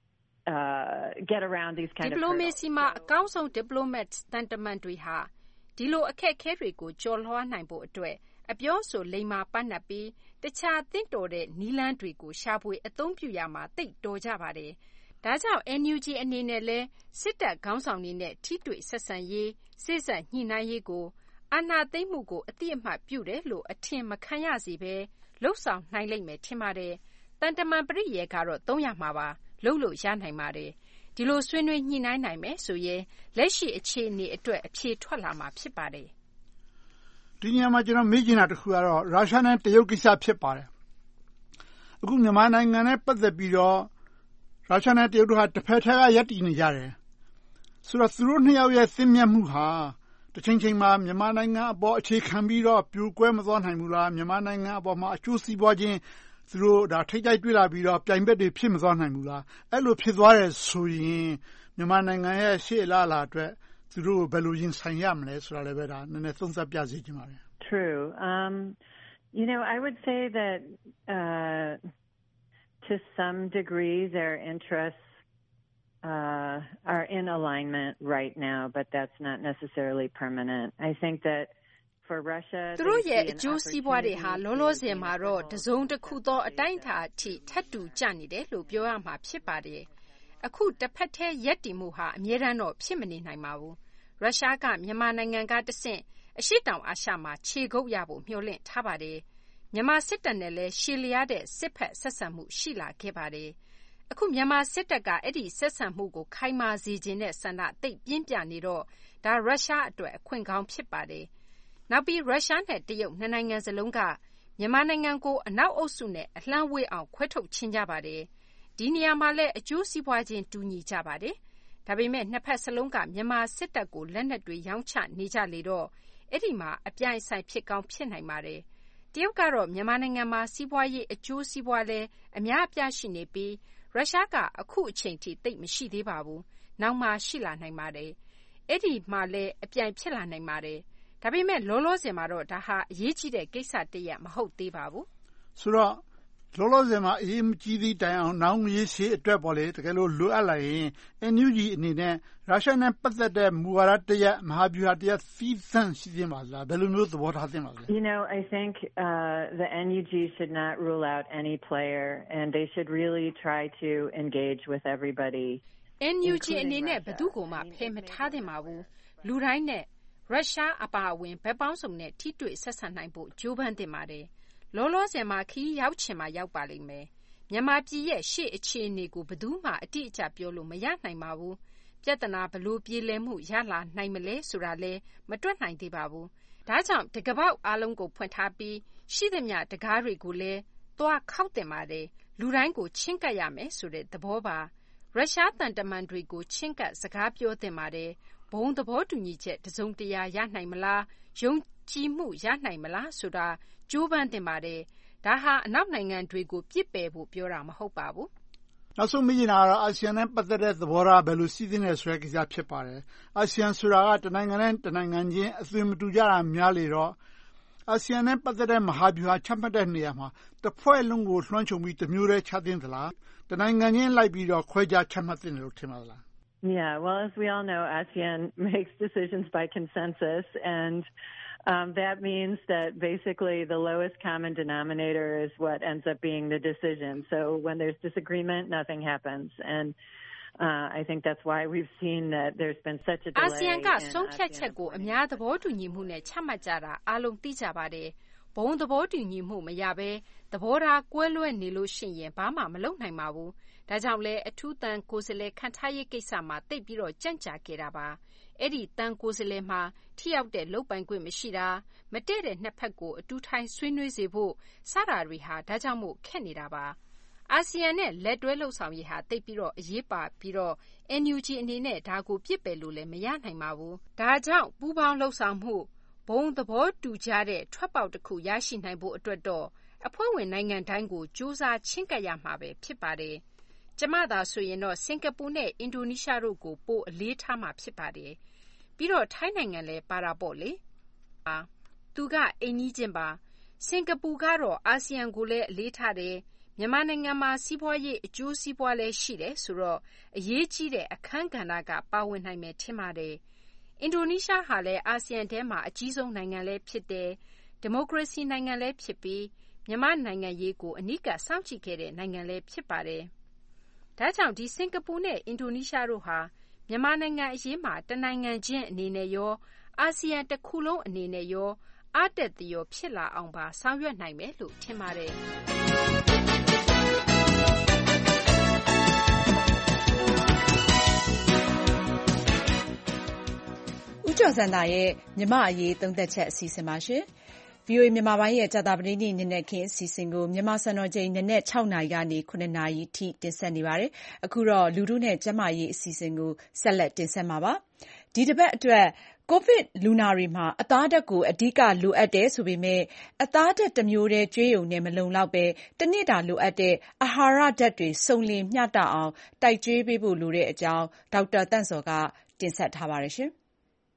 S19: get around these kind of hurdles.
S22: Diplomacy မှာအကောင်းဆုံး diplomat တန်တမန်တွေဟာဒီလိုအခက်အခဲတွေကိုကျော်လွှားနိုင်ဖို့အတွက်အပြောဆိုလိမ္မာပန်းနပ်ပြီးတခြားသင့်တော်တဲ့နည်းလမ်းတွေကိုရှာဖွေအသုံးပြုရမှာသိပ်တော်ကြပါတယ်။ဒါကြောင့် NUG အနေနဲ့လည်းစစ်တပ်ခေါင်းဆောင်တွေနဲ့ထိတွေ့ဆက်ဆံရေးစေ့စပ်ညှိနှိုင်းရေးကိုအာဏာသိမ်းမှုကိုအတိအမှတ်ပြုတယ်လို့အထင်မခံရစေဘဲလှုပ်ဆောင်နိုင်လိမ့်မယ်ထင်ပါတယ်။တန်တမန်ပရိယေကတော့သုံးရမှာပါလုပ်လို့ရနိုင်ပါတယ်။ဒီလိုဆွေးနွေးညှိနှိုင်းနိုင်မယ်ဆိုရင်လက်ရှိအခြေအနေအတွက်အဖြေထွက်လာမှာဖြစ်ပါတယ်
S1: ။ဒီနေရာမှာကျွန်တော်မေးချင်တာတစ်ခုကတော့ရုရှားနဲ့တရုတ်ကိစ္စဖြစ်ပါတယ်။အခုမြန်မာနိုင်ငံနဲ့ပတ်သက်ပြီးတော့ရုရှားနဲ့တရုတ်တို့ဟာတစ်ဖက်ထဲကရပ်တည်နေကြတယ်။ဆိုတော့သူတို့နှစ်ယောက်ရဲ့သင့်မြတ်မှုဟာတစ်ချိန်ချိန်မှာမြန်မာနိုင်ငံအပေါ်အခြေခံပြီးတော့ပြိုကွဲမသွားနိုင်ဘူးလားမြန်မာနိုင်ငံအပေါ်မှာအကျိုးစီးပွားခြင်းသူတို့ဒါထိတ်တိုက်တွေ့လာပြီးတော့ပြိုင်ဘက်တွေဖြစ်မသွားနိုင်ဘူးလားအဲ့လိုဖြစ်သွားတယ်ဆိုရင်မြန်မာနိုင်ငံရဲ့ရှေ့အလားအလာအတွက်သူတို့ဘယ်လိုရင်ဆိုင်ရမလဲဆိုတာလည်းပဲဒါနည်းနည်းသုံးသပ်ပြစေချင်ပါတယ်
S19: True. You know, I would say that to some degree their interests are in alignment right now, but that's not necessarily permanent. I think that for Russia
S22: သူတို့ရဲ့အကျိုးစီးပွားတွေဟာလောလောဆယ်မှာတော့တစုံတစ်ခုသောအတိုင်းအတာအထိထပ်တူကျနေတယ်လို့ပြောရမှာဖြစ်ပါတယ်။အခုတစ်ဖက်ထဲရက်တည်မှုဟာအမြဲတမ်းတော့ဖြစ်မနေနိုင်ပါဘူး။ရုရှားကမြန်မာနိုင်ငံကတဆင့်အရှေ့တောင်အာရှမှာခြေကုပ်ရဖို့မျှော်လင့်ထားပါတယ်။မြန်မာစစ်တပ်နဲ့လည်းရှည်လျားတဲ့စစ်ဖက်ဆက်ဆံမှုရှိလာခဲ့ပါတယ်။အခုမြန်မာစစ်တပ်ကအဲ့ဒီဆက်ဆံမှုကိုခိုင်မာစေခြင်းနဲ့ဆန္ဒသိပ်ပြင်းပြနေတော့ဒါရုရှားအတွက်အခွင့်ကောင်းဖြစ်ပါတယ်။နောက်ပြီးရုရှားနဲ့တရုတ်နှစ်နိုင်ငံစလုံးကမြန်မာနိုင်ငံကိုအနောက်အုပ်စုနဲ့အလှမ်းဝေးအောင်ခွဲထုတ်ခြင်းကြပါတယ်။ဒီနေရာမှာလည်းအကျိုးစီးပွားချင်းတူညီကြပါတယ်။ဒါပေမဲ့နှစ်ဖက်စလုံးကမြန်မာစစ်တပ်ကိုလက်နက်တွေရောင်းချနေကြလေတော့အဲ့ဒီမှာအပြိုင်ဆိုင်ဖြစ်ကောင်းဖြစ်နိုင်ပါတယ်။တရုတ်ကတော့မြန်မာနိုင်ငံမှာစီးပွားရေးအကျိုးစီးပွားလဲအများအပြားရှိနေပြီးရုရှားကအခုအချိန်ထိသိပ်မရှိသေးပါဘူး။နောက်မှရှိလာနိုင်ပါတယ်။အဲ့ဒီမှာလည်းအပြိုင်ဖြစ်လာနိုင်ပါတယ်။ဒါပေမဲ့လောလောဆယ်မှာတော့ဒါဟာအရေးကြီးတဲ့ကိစ္စတစ်ရပ်မဟုတ်သေးပါဘူး
S1: ။ဆိုတော့လောလောဆယ်မှာအရေးမကြီးသည့်တိုင်အောင်နောက်ရေးရှေ့အတွက်ပေါ့လေတကယ်လို့လိုအပ်လာရင် NUG အနေနဲ့ရုရှားနဲ့ပတ်သက်တဲ့မူဝါဒတစ်ရပ်မဟာဗျူဟာတစ်ရပ်သီးသန့်ရှိသင့်ပါလားဘယ်လိုမျိုးသဘောထားသင့်ပါလဲ
S19: You know, I think the NUG should not rule out any player and they should really try to engage with everybody.
S22: NUG အနေနဲ့ဘယ်သူ့ကိုမှဖယ်မထားသင့်ပါဘူး။လူတိုင်းနဲ့ရုရှားအပါအဝင်ဘက်ပေါင်းစုံနဲ့ထိတွေ့ဆက်ဆံနိုင်ဖို့ကြိုးပမ်းသင့်ပါတယ်။လောလောဆယ်မှာခီးရောက်ချင်မှရောက်ပါလိမ့်မယ်။မြန်မာပြည်ရဲ့ရှေ့အခြေအနေကိုဘယ်သူမှအတိအကျပြောလို့မရနိုင်ပါဘူး။ပြဿနာဘလို့ပြေလည်မှုရလာနိုင်မလဲဆိုတာလဲမတွက်နိုင်သေးပါဘူး။ဒါကြောင့်တကပောက်အားလုံးကိုဖွင့်ထားပြီးရှိသမျှတကားတွေကိုလည်းသွားခောက်တင်ပါတယ်။လူတိုင်းကိုချင်းကပ်ရမယ်ဆိုတဲ့သဘောပါ။ရုရှားတန်တမန်တွေကိုချင်းကပ်စကားပြောတင်ပါတယ်။ဘုံသဘောတူညီချက်တစုံတရာရနိုင်မလားယုံကြည်မှုရနိုင်မလားဆိုတာကြိုးပမ်းတင်ပါတယ်ဒါဟာအနောက်နိုင်ငံတွေကိုပြစ်ပယ်ဖို့ပြောတာမဟုတ်ပါဘူး
S1: နောက်ဆုံးမေးချင်တာကတော့အာဆီယံနဲ့ပတ်သက်တဲ့သဘောထားဘယ်လိုစီးသင့်လဲဆိုတဲ့ကိစ္စဖြစ်ပါတယ်အာဆီယံဆိုတာကတနိုင်ငံနဲ့တနိုင်ငံချင်းအသွင်မတူကြတာများလေတော့အာဆီယံနဲ့ပတ်သက်တဲ့မဟာဗျူဟာချမှတ်တဲ့နေရာမှာတစ်ဖွဲ့လုံးကိုလွှမ်းခြုံပြီးတစ်မျိုးတည်းချသင့်သလားတနိုင်ငံချင်းလိုက်ပြီးတော့ခွဲခြားချမှတ်သင့်တယ်လို့ထင်ပါသလား
S19: Yeah, well, as we all know, ASEAN makes decisions by consensus, and that means that basically the lowest common denominator is what ends up being the decision. So when there's disagreement, nothing happens. And I think that's why we've seen that there's been such a delay.
S22: ASEAN ကဆုံးဖြတ်ချက်ကိုအများသဘောတူညီမှုနဲ့ချမှတ်ကြတာအားလုံးသိကြပါတယ်။ဘုံသဘောတူညီမှုမရဘဲသဘောထားကွဲလွဲနေလို့ရှိရင်ဘာမှမလုပ်နိုင်ပါဘူး။ဒါကြောင့်လဲအထူးတန်ကိုယ်စားလှယ်ခန့်ထားရေးကိစ္စမှာတိတ်ပြီးတော့ကြန့်ကြာခဲ့တာပါ။အဲ့ဒီတန်ကိုယ်စားလှယ်မှာထိရောက်တဲ့လုပ်ပိုင်ခွင့်မရှိတာမတည့်တဲ့နှစ်ဖက်ကိုအတူထိုင်ဆွေးနွေးစေဖို့စတာတွေဟာဒါကြောင့်မို့ခက်နေတာပါ။အာဆီယံနဲ့လက်တွဲလှုပ်ဆောင်ရေးဟာတိတ်ပြီးတော့အရေးပါပြီးတော့ NUG အနေနဲ့ဒါကိုပြစ်ပယ်လို့လည်းမရနိုင်ပါဘူး။ဒါကြောင့်ပူးပေါင်းလှုပ်ဆောင်မှုဘုံသဘောတူကြတဲ့ထွက်ပေါက်တစ်ခုရရှိနိုင်ဖို့အတွက်တော့အဖွဲ့ဝင်နိုင်ငံတိုင်းကိုစူးစမ်းချင်းကပ်ရမှာပဲဖြစ်ပါတယ်။ကျမသာဆိုရင်တော့စင်ကာပူနဲ့အင်ဒိုနီးရှားတို့ကိုပိုအလေးထားမှာဖြစ်ပါတယ်။ပြီးတော့ထိုင်းနိုင်ငံလည်းပါတာပေါ့လေ။သူကအိမ်ကြီးချင်းပါ။စင်ကာပူကတော့အာဆီယံကိုလည်းအလေးထားတယ်။မြန်မာနိုင်ငံမှာစီးပွားရေးအကျိုးစီးပွားလည်းရှိတယ်ဆိုတော့အရေးကြီးတဲ့အခန်းကဏ္ဍကပါဝင်နိုင်မယ်ထင်ပါတယ်။အင်ဒိုနီးရှားဟာလည်းအာဆီယံထဲမှာအကြီးဆုံးနိုင်ငံလည်းဖြစ်တယ်။ဒီမိုကရေစီနိုင်ငံလည်းဖြစ်ပြီးမြန်မာနိုင်ငံရေးကိုအနီးကပ်စောင့်ကြည့်ခဲ့တဲ့နိုင်ငံလည်းဖြစ်ပါတယ်။ဒါကြောင့်ဒီစင်ကာပူနဲ့အင်ဒိုနီးရှားတို့ဟာမြန်မာနိုင်ငံအရေးမှာတနိုင်ငံချင်းအနေနဲ့ရောအာဆီယံတစ်ခုလုံးအနေနဲ့ရောအားတက်သရောဖြစ်လာအောင်ပါဆောင်ရွက်နိုင်မယ်လို့ထင်ပါတယ်။
S2: ဦးကျော်စံသာရဲ့မြန်မာ့အရေးသုံးသပ်ချက်အစီအစဉ်ပါရှင်။ VOA မြန်မာပိုင်းရဲ့ကြာသပတေးနေ့နံနက်ခင်းအစီအစဉ်ကိုမြန်မာစံတော်ချိန်နံနက် 6 နာရီကနေ 9 နာရီထိတင်ဆက်နေပါတယ်။အခုတော့လူထုနဲ့ကျန်းမာရေးအစီအစဉ်ကိုဆက်လက်တင်ဆက်မှာပါ။ဒီတစ်ပတ်အတွက်ကိုဗစ်လူနာတွေမှာအသားဓာတ်ကိုအဓိကလိုအပ်တယ်ဆိုပေမဲ့အသားဓာတ်တစ်မျိုးတည်းကျွေးရုံနဲ့မလုံလောက်ပဲတစ်နေ့တာလိုအပ်တဲ့အာဟာရဓာတ်တွေစုံလင်မျှတအောင်တိုက်ကျွေးပေးဖို့လိုတဲ့အကြောင်းဒေါက်တာသန့်စောကတင်ဆက်ထားပါတယ်ရှင်။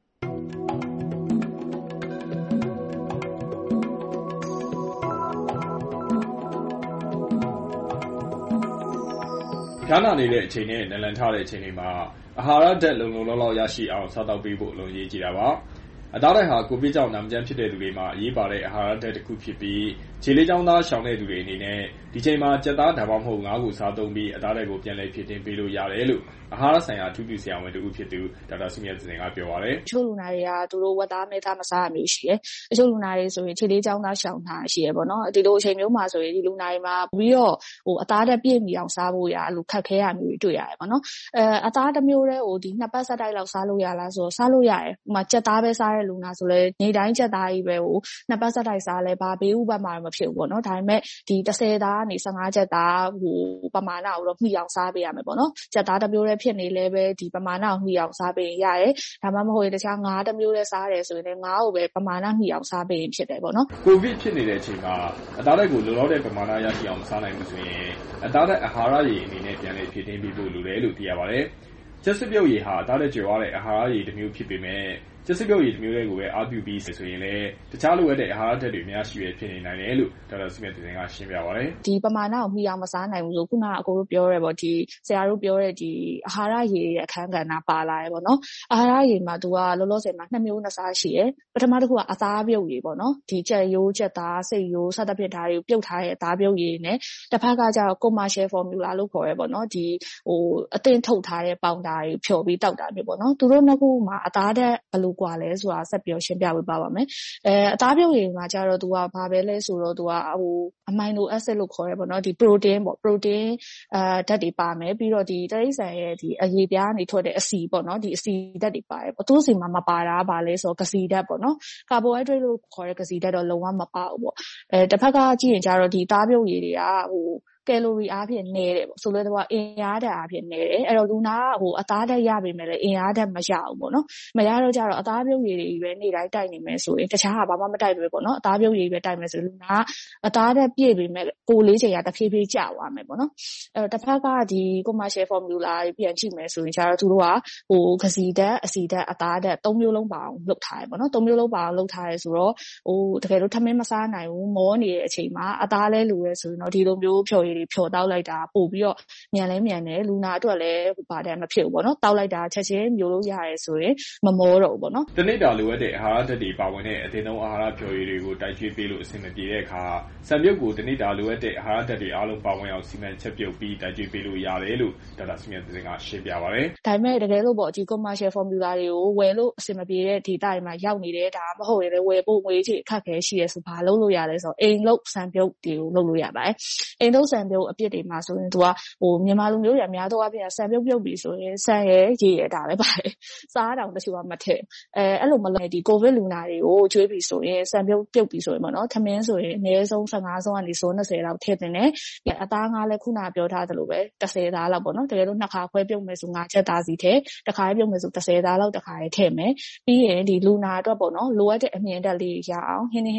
S5: ဖျားနာနေတဲ့အချိန်နဲ့နလန်ထတဲ့အချိန်တွေမှာအာဟာရဓာတ်လုံလုံလောက်လောက်ရရှိအောင်စားတောက်ပေးဖို့အလုံးရေးကြည့်တာပါ။အသားဓာတ်ဟာကိုဗစ်ကြောင့်နာမကျန်းဖြစ်တဲ့သူတွေမှာအရေးပါတဲ့အာဟာရဓာတ်တစ်ခုဖြစ်ပြီးခြေလေးချောင်းသားရှောင်တဲ့သူတွေအနေနဲ့ဒီချိန်မှာကြက်သားဒါမှမဟုတ်ငါးကိုစားသုံးပြီးအသားဓာတ်ကိုပြန်လည်ဖြည့်တင်းပေးလို့ရတယ်လို့အာဟာရဆိုင်ရာအထူးပြုဆရာဝန်တူဖြစ်သူဒေါက်တာစုမြတ်စင်ကပြောပါတယ်
S8: ။တချို့လူနာတွေကသူတို့ဝက်သားမဲသားမစားရမျိုးရှိတယ်။တချို့လူနာတွေဆိုရင်ခြေလေးချောင်းသားရှောင်တာရှိတယ်ပေါ့နော်။ဒီလိုအချိန်မျိုးမှာဆိုရင်ဒီလူနာတွေမှာပြီးတော့အသားဓာတ်ပြည့်မီအောင်စားဖို့ရအဲ့လိုခက်ခဲရမျိုးတွေတွေ့ရတယ်ပေါ့နော်။အသားတစ်မျိုးတည်းကိုဒီနှစ်ပတ်ဆက်တိုက်လောက်စားလို့ရလားဆိုတော့စားလို့ရတယ်။ဥပမာကြက်သားပဲစားတဲ့လူနာဆိုလဲနေ့တိုင်းကြက်သားကြီးပဲကိုနှစ်ပတ်ဆက်တိုက်စားလဲဘာဘေးဥပမာမဖြစ်ဘူးပေါ့နော်။ဒါပေမဲ့ဒီ30သားကနေ15ကြက်သားပမာဏကိုတော့မှီအောင်စားပေးရမယ်ပေါ့နော်။ကြက်သားတစ်မျိုးတည်းဖြစ်နေလဲပဲဒီပမာဏကိုမှီအောင်စားပေးရင်ရတယ်။ဒါမှမဟုတ်ရင်တခြားငါးတစ်မျိုးတည်းစားတယ်ဆိုရင်လည်းငါးကိုပဲပမာဏမှီအောင်စားပေးရင်ဖြစ်တယ်ပေါ့နော်
S5: ။ကိုဗစ်ဖြစ်နေတဲ့အချိန်မှာအသားဓာတ်ကိုလုံလောက်တဲ့ပမာဏရရှိအောင်မစားနိုင်ဘူးဆိုရင်အသားဓာတ်အာဟာရရည်အနေနဲ့ပြန်လည်ဖြည့်တင်းပေးဖို့လိုတယ်လို့သိရပါတယ်။ချက်စပြုတ်ရည်ဟာအသားဓာတ်ကြွယ်ဝတဲ့အာဟာရရည်တစ်မျိုးဖြစ်ပေမဲ့ချက်စပြုတ်ရည်တစ်မျိုးလေးကိုပဲအားပြုပြီးဆိုရင်လည်းတခြားလိုအပ်တဲ့အာဟာရဓာတ်တွေများရှိရဖြစ်နေနိုင်တယ်လို့ဒေါက်တာစုမြတ်တင်ကရှင်းပြပါတယ်
S8: ။ဒီပမာဏကိုမှီအောင်မစားနိုင်ဘူးဆိုခုနကအကိုတို့ပြောရဲပေါ့ဒီဆရာတို့ပြောတဲ့ဒီအာဟာရရည်ရဲ့အခန်းကဏ္ဍပါလာရဲပေါ့နော်။အာဟာရရည်မှာသူကလောလောဆယ်မှာ2မျိုး2စားရှိရဲ။ပထမတစ်ခုကအသားပြုတ်ရည်ပေါ့နော်။ဒီကြက်ရိုးကြက်သားစိတ်ရိုးစသဖြင့်ဓာတ်တွေကိုပြုတ်ထားတဲ့အသားပြုတ်ရည်နဲ့တစ်ဖက်ကကျတော့ commercial formula လို့ခေါ်ရဲပေါ့နော်။ဒီအသင်းထုတ်ထားတဲ့ပေါင်တာတွေဖြော်ပြီးတောက်တာမျိုးပေါ့နော်။သူတို့နှစ်ခုမှာအသားဓာတ်ဘယ်လိုကွာလဲဆိုတာဆက်ပြောရှင်းပြပေးပါမယ်။အသားပြုတ်ရည်မှာကျတော့သူကဘာပဲလဲဆိုတော့သူကအမိုင်နိုအက်ဆစ်လို့ခေါ်ရဲပေါ့နော်။ဒီ protein ပေါ့ protein ဓာတ်တွေပါမယ်ပြီးတော့ဒီတိရစ္ဆာန်ရဲ့ဒီအရည်ပြားကနေထွက်တဲ့အဆီပေါ့နော်။ဒီအဆီဓာတ်တွေပါတယ်ပေါ့။သူ့ဆီမှာမပါတာကဘာလဲဆိုတော့ကစီဓာတ်ပေါ့နော်။ carbohydrate လို့ခေါ်တဲ့ကစီဓာတ်တော့လုံးဝမပါဘူးပေါ့။တစ်ဖက်ကကြည့်ရင်ကျတော့ဒီသားပြုတ်ရည်တွေကကယ်လိုရီအားဖြင့်နည်းတယ်ပေါ့ဆိုလိုတော့အင်အားဓာတ်အားဖြင့်နည်းတယ်အဲ့တော့လူနာကအသားဓာတ်ရပေမဲ့လည်းအင်အားဓာတ်မရဘူးပေါ့နော်မရတော့ကြတော့အသားပြုတ်ရည်တွေပဲနေ့တိုင်းတိုက်နေမယ်ဆိုရင်တခြားဟာဘာမှမတိုက်ပဲပေါ့နော်အသားပြုတ်ရည်ပဲတိုက်မယ်ဆိုလူနာကအသားဓာတ်ပြည့်ပေမဲ့ကိုယ်လေးချိန်ကတဖြည်းဖြည်းကျသွားမယ်ပေါ့နော်အဲ့တော့တစ်ဖက်ကဒီ commercial formula တွေပြန်ကြည့်မယ်ဆိုရင်ကျတော့သူတို့ကကစီဓာတ်အစီဓာတ်အသားဓာတ်3မျိုးလုံးပါအောင်လုပ်ထားတယ်ပေါ့နော်3မျိုးလုံးပါအောင်လုပ်ထားရဲဆိုတော့တကယ်လို့ထမင်းမစားနိုင်ဘူးမောနေတဲ့အချိန်မှာအသားလဲလိုရဲဆိုရင်တော့ဒီလိုမျိုးဖြော်ရည်ဖြော်တောက်လိုက်တာပို့ပြီးတော့မြန်လဲမြန်တယ်လူနာအတွက်လည်းဘာတမ်းမဖြစ်ဘူးပေါ့နော်တောက်လိုက်တာချက်ချင်းမျိုးလို့ရတယ်ဆိုရင်မမောတော့ဘူးပေါ့နော်
S5: တနေ့တာလိုအပ်တဲ့အာဟာရဓာတ်တွေပါဝင်တဲ့အသင်းသုံးအာဟာရဖြော်ရည်တွေကိုတိုက်ကျွေးပေးလို့အဆင်မပြေတဲ့အခါဆံပြုတ်ကိုတနေ့တာလိုအပ်တဲ့အာဟာရဓာတ်တွေအားလုံးပါဝင်အောင်စီမံချက်ပြုတ်ပြီးတိုက်ကျွေးပေးလို့ရတယ်လို့ဒေါက်တာစုမြတ်တင်ကရှင်းပြပါတယ်
S8: ဒါပေမဲ့တကယ်လို့ပေါ့ဒီ commercial formula တွေကိုဝယ်လို့အဆင်မပြေတဲ့ဒေတာတွေမှာရောက်နေတယ်ဒါမဟုတ်ရင်လည်းဝယ်ဖို့ငွေချေအခက်ခဲရှိရဲဆိုဘာလုပ်လို့ရလဲဆိုတော့အိမ်လုပ်ဆံပြုတ်တွေကိုလုပ်လို့ရပါတယ်အိမ်လုပ်ဆံပြုတ်အပြစ်တွေမှာဆိုရင်သူကမြန်မာလူမျိုးတွေအများသောအားဖြင့်ဆံပြုတ်ပြုတ်ပြီးဆိုရင်ဆံရဲရေရဲဒါပဲပါတယ်စားတောင်တချို့ကမထည့်အဲ့လိုမလုပ်ဒီကိုဗစ်လူနာတွေကိုကျွေးပြီးဆိုရင်ဆံပြုတ်ပြုတ်ပြီးဆိုရင်ပေါ့နော်ထမင်းဆိုရင်အနည်းဆုံး15ဆုံးကနေ20လောက်ထည့်တင်တယ်အသားငါးလည်းခုနပြောထားသလိုပဲ30သားလောက်ပေါ့နော်တကယ်လို့နှစ်ခါခွဲပြုတ်မယ်ဆို5ချက်သားစီထည့်တစ်ခါပြုတ်မယ်ဆို30သားလောက်တစ်ခါထည့်မယ်ပြီးရင်ဒီလူနာအတွက်ပေါ့နော်လိုအပ်တဲ့အမြင်ဓာတ်လေးရအောင်ဟင်းရွက်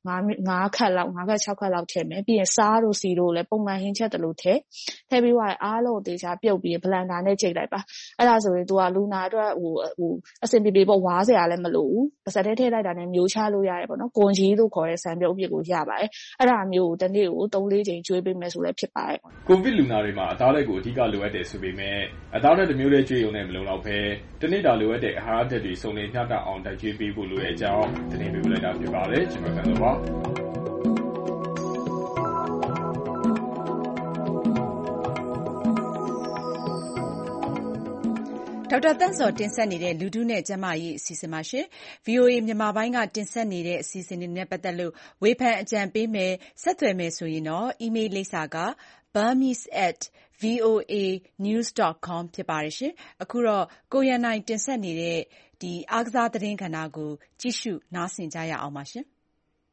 S8: 5 ခပ်လောက် 6 ခပ်လောက်ထည့်မယ်ပြီးရင်စားတို့စီတို့လည်းပုံမှန်ဟင်းချက်တလို့ထည့်ပြီးတော့အားလုံးတေချာပြုတ်ပြီးဘလန်ဒါနဲ့ချိန်လိုက်ပါအဲ့ဒါဆိုရင်သူကလူနာအတွက်အဆင်ပြေပြေပေါ့ဝါးစရာလည်းမလိုဘူးပါစက်ထဲထည့်လိုက်တာနဲ့မျိုးချလို့ရတယ်ပေါ့နော်ကွန်ကြီးလို့ခေါ်တဲ့ဆန်ပြုတ်အဖြစ်ကိုရပါတယ်အဲ့ဒါမျိုးကိုတစ်နေ့ကို 3-4 ချိန်ကျွေးပေးမယ်ဆိုလည်းဖြစ်ပါတယ်
S5: ကိုဗစ်လူနာတွေမှာအသားဓာတ်ကိုအဓိကလိုအပ်တယ်ဆိုပေမဲ့အသားဓာတ်တစ်မျိုးတည်းကျွေးရုံနဲ့မလုံလောက်ဘဲတစ်နေ့တာလိုအပ်တဲ့အာဟာရဓာတ်တွေစုံလင်မျှတအောင်ဓာတ်ကျွေးပေးဖို့လိုတဲ့အကြောင်းတင်ပြလိုက်တာဖြစ်ပါတယ်ကျွန်တော်ကန်တော့ပါ
S2: ဒေါက်တာသန့်ဇော်တင်ဆက်နေတဲ့လူထုနဲ့ကျန်းမာရေးအစီအစဉ်ပါရှင်။ VOA မြန်မာပိုင်းကတင်ဆက်နေတဲ့အစီအစဉ်တွေနဲ့ပတ်သက်လို့ဝေဖန်အကြံပေးမယ်ဆက်သွယ်မယ်ဆိုရင်တော့အီးမေးလ်လိပ်စာက burmese@voanews.com ဖြစ်ပါတယ်ရှင်။အခုတော့ကိုရန်နိုင်တင်ဆက်နေတဲ့အားကစားသတင်းကဏ္ဍကိုကြည့်ရှုနားဆင်ကြရအောင်ပါရှင်။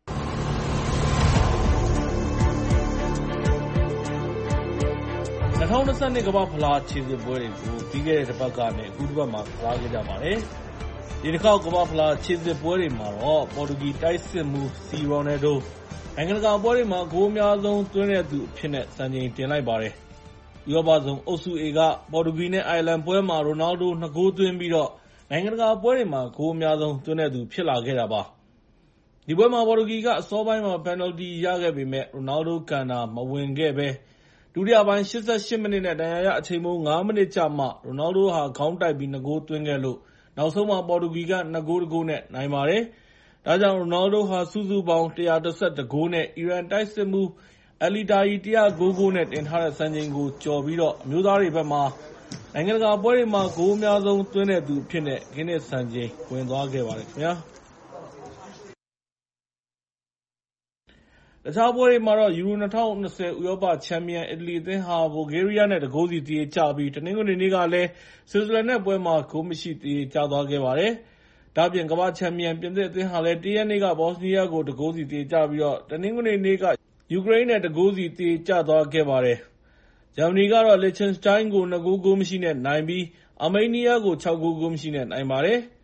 S3: 2022 ကမ္ဘာဖလားခြေစစ်ပွဲတွေကိုပြီးခဲ့တဲ့တစ်ပတ်ကနေအခုတစ်ပတ်မှာကစားခဲ့ကြပါတယ်။ဒီတစ်ခေါက်ကမ္ဘာဖလားခြေစစ်ပွဲတွေမှာတော့ပေါ်တူဂီတိုက်စစ်မှုစီရိုနယ်ဒိုနိုင်ငံတကာပွဲတွေမှာဂိုးအများဆုံးသွင်းတဲ့သူအဖြစ်နဲ့စံချိန်တင်လိုက်ပါတယ်။ဥရောပဆုံးအုပ်စု A ကပေါ်တူဂီနဲ့အိုင်ယာလန်ပွဲမှာရိုနယ်ဒို2ဂိုးသွင်းပြီးတော့နိုင်ငံတကာပွဲတွေမှာဂိုးအများဆုံးသွင်းတဲ့သူဖြစ်လာခဲ့တာပါ။ဒီပွဲမှာပေါ်တူဂီကအစောပိုင်းမှာပယ်နယ်တီရခဲ့ပေမဲ့ရိုနယ်ဒိုကန်တာမဝင်ခဲ့ဘဲဒုတိယပိုင်း88မိနစ်နဲ့ဒဏ်ရာရအချိန်မိုး5မိနစ်ကြာမှရိုနယ်ဒိုဟာခေါင်းတိုက်ပြီး2ဂိုးသွင်းခဲ့လို့နောက်ဆုံးမှာပေါ်တူဂီက2ဂိုး1ဂိုးနဲ့နိုင်ပါတယ်။ဒါကြောင့်ရိုနယ်ဒိုဟာစုစုပေါင်း111ဂိုးနဲ့အီရန်တိုက်စစ်မှုအယ်လီတာယီ109ဂိုးနဲ့တင်ထားတဲ့စံချိန်ကိုကျော်ပြီးတော့အမျိုးသားတွေဘက်မှာနိုင်ငံတကာပွဲတွေမှာဂိုးအများဆုံးသွင်းတဲ့သူအဖြစ်နဲ့ဂင်းနစ်စံချိန်ဝင်သွားခဲ့ပါတယ်ခင်ဗျာ။တခြားပွဲတွေမှာတော့ယူရို2020ဥရောပချန်ပီယံအီတလီအသင်းဟာဘူဂေးရီးယားနဲ့2ဂိုးစီသရေကျပြီးတနင်္ဂနွေနေ့ကလည်းဆွစ်ဇာလန်နဲ့ပွဲမှာဂိုးမရှိသရေကျသွားခဲ့ပါတယ်။ဒါ့အပြင်ကမ္ဘာ့ချန်ပီယံပြင်သစ်အသင်းဟာလည်း1ရက်နေ့ကဘော့စနီးယားကို2ဂိုးစီသရေကျပြီးတော့တနင်္ဂနွေနေ့ကယူကရိန်းနဲ့2ဂိုးစီသရေကျသွားခဲ့ပါတယ်။ဂျာမနီကတော့လီချ်တန်စတိုင်းကို2ဂိုးမရှိနဲ့နိုင်ပြီးအာမေးနီးယားကို6ဂိုးမရှိနဲ့နိုင်ပါတယ်။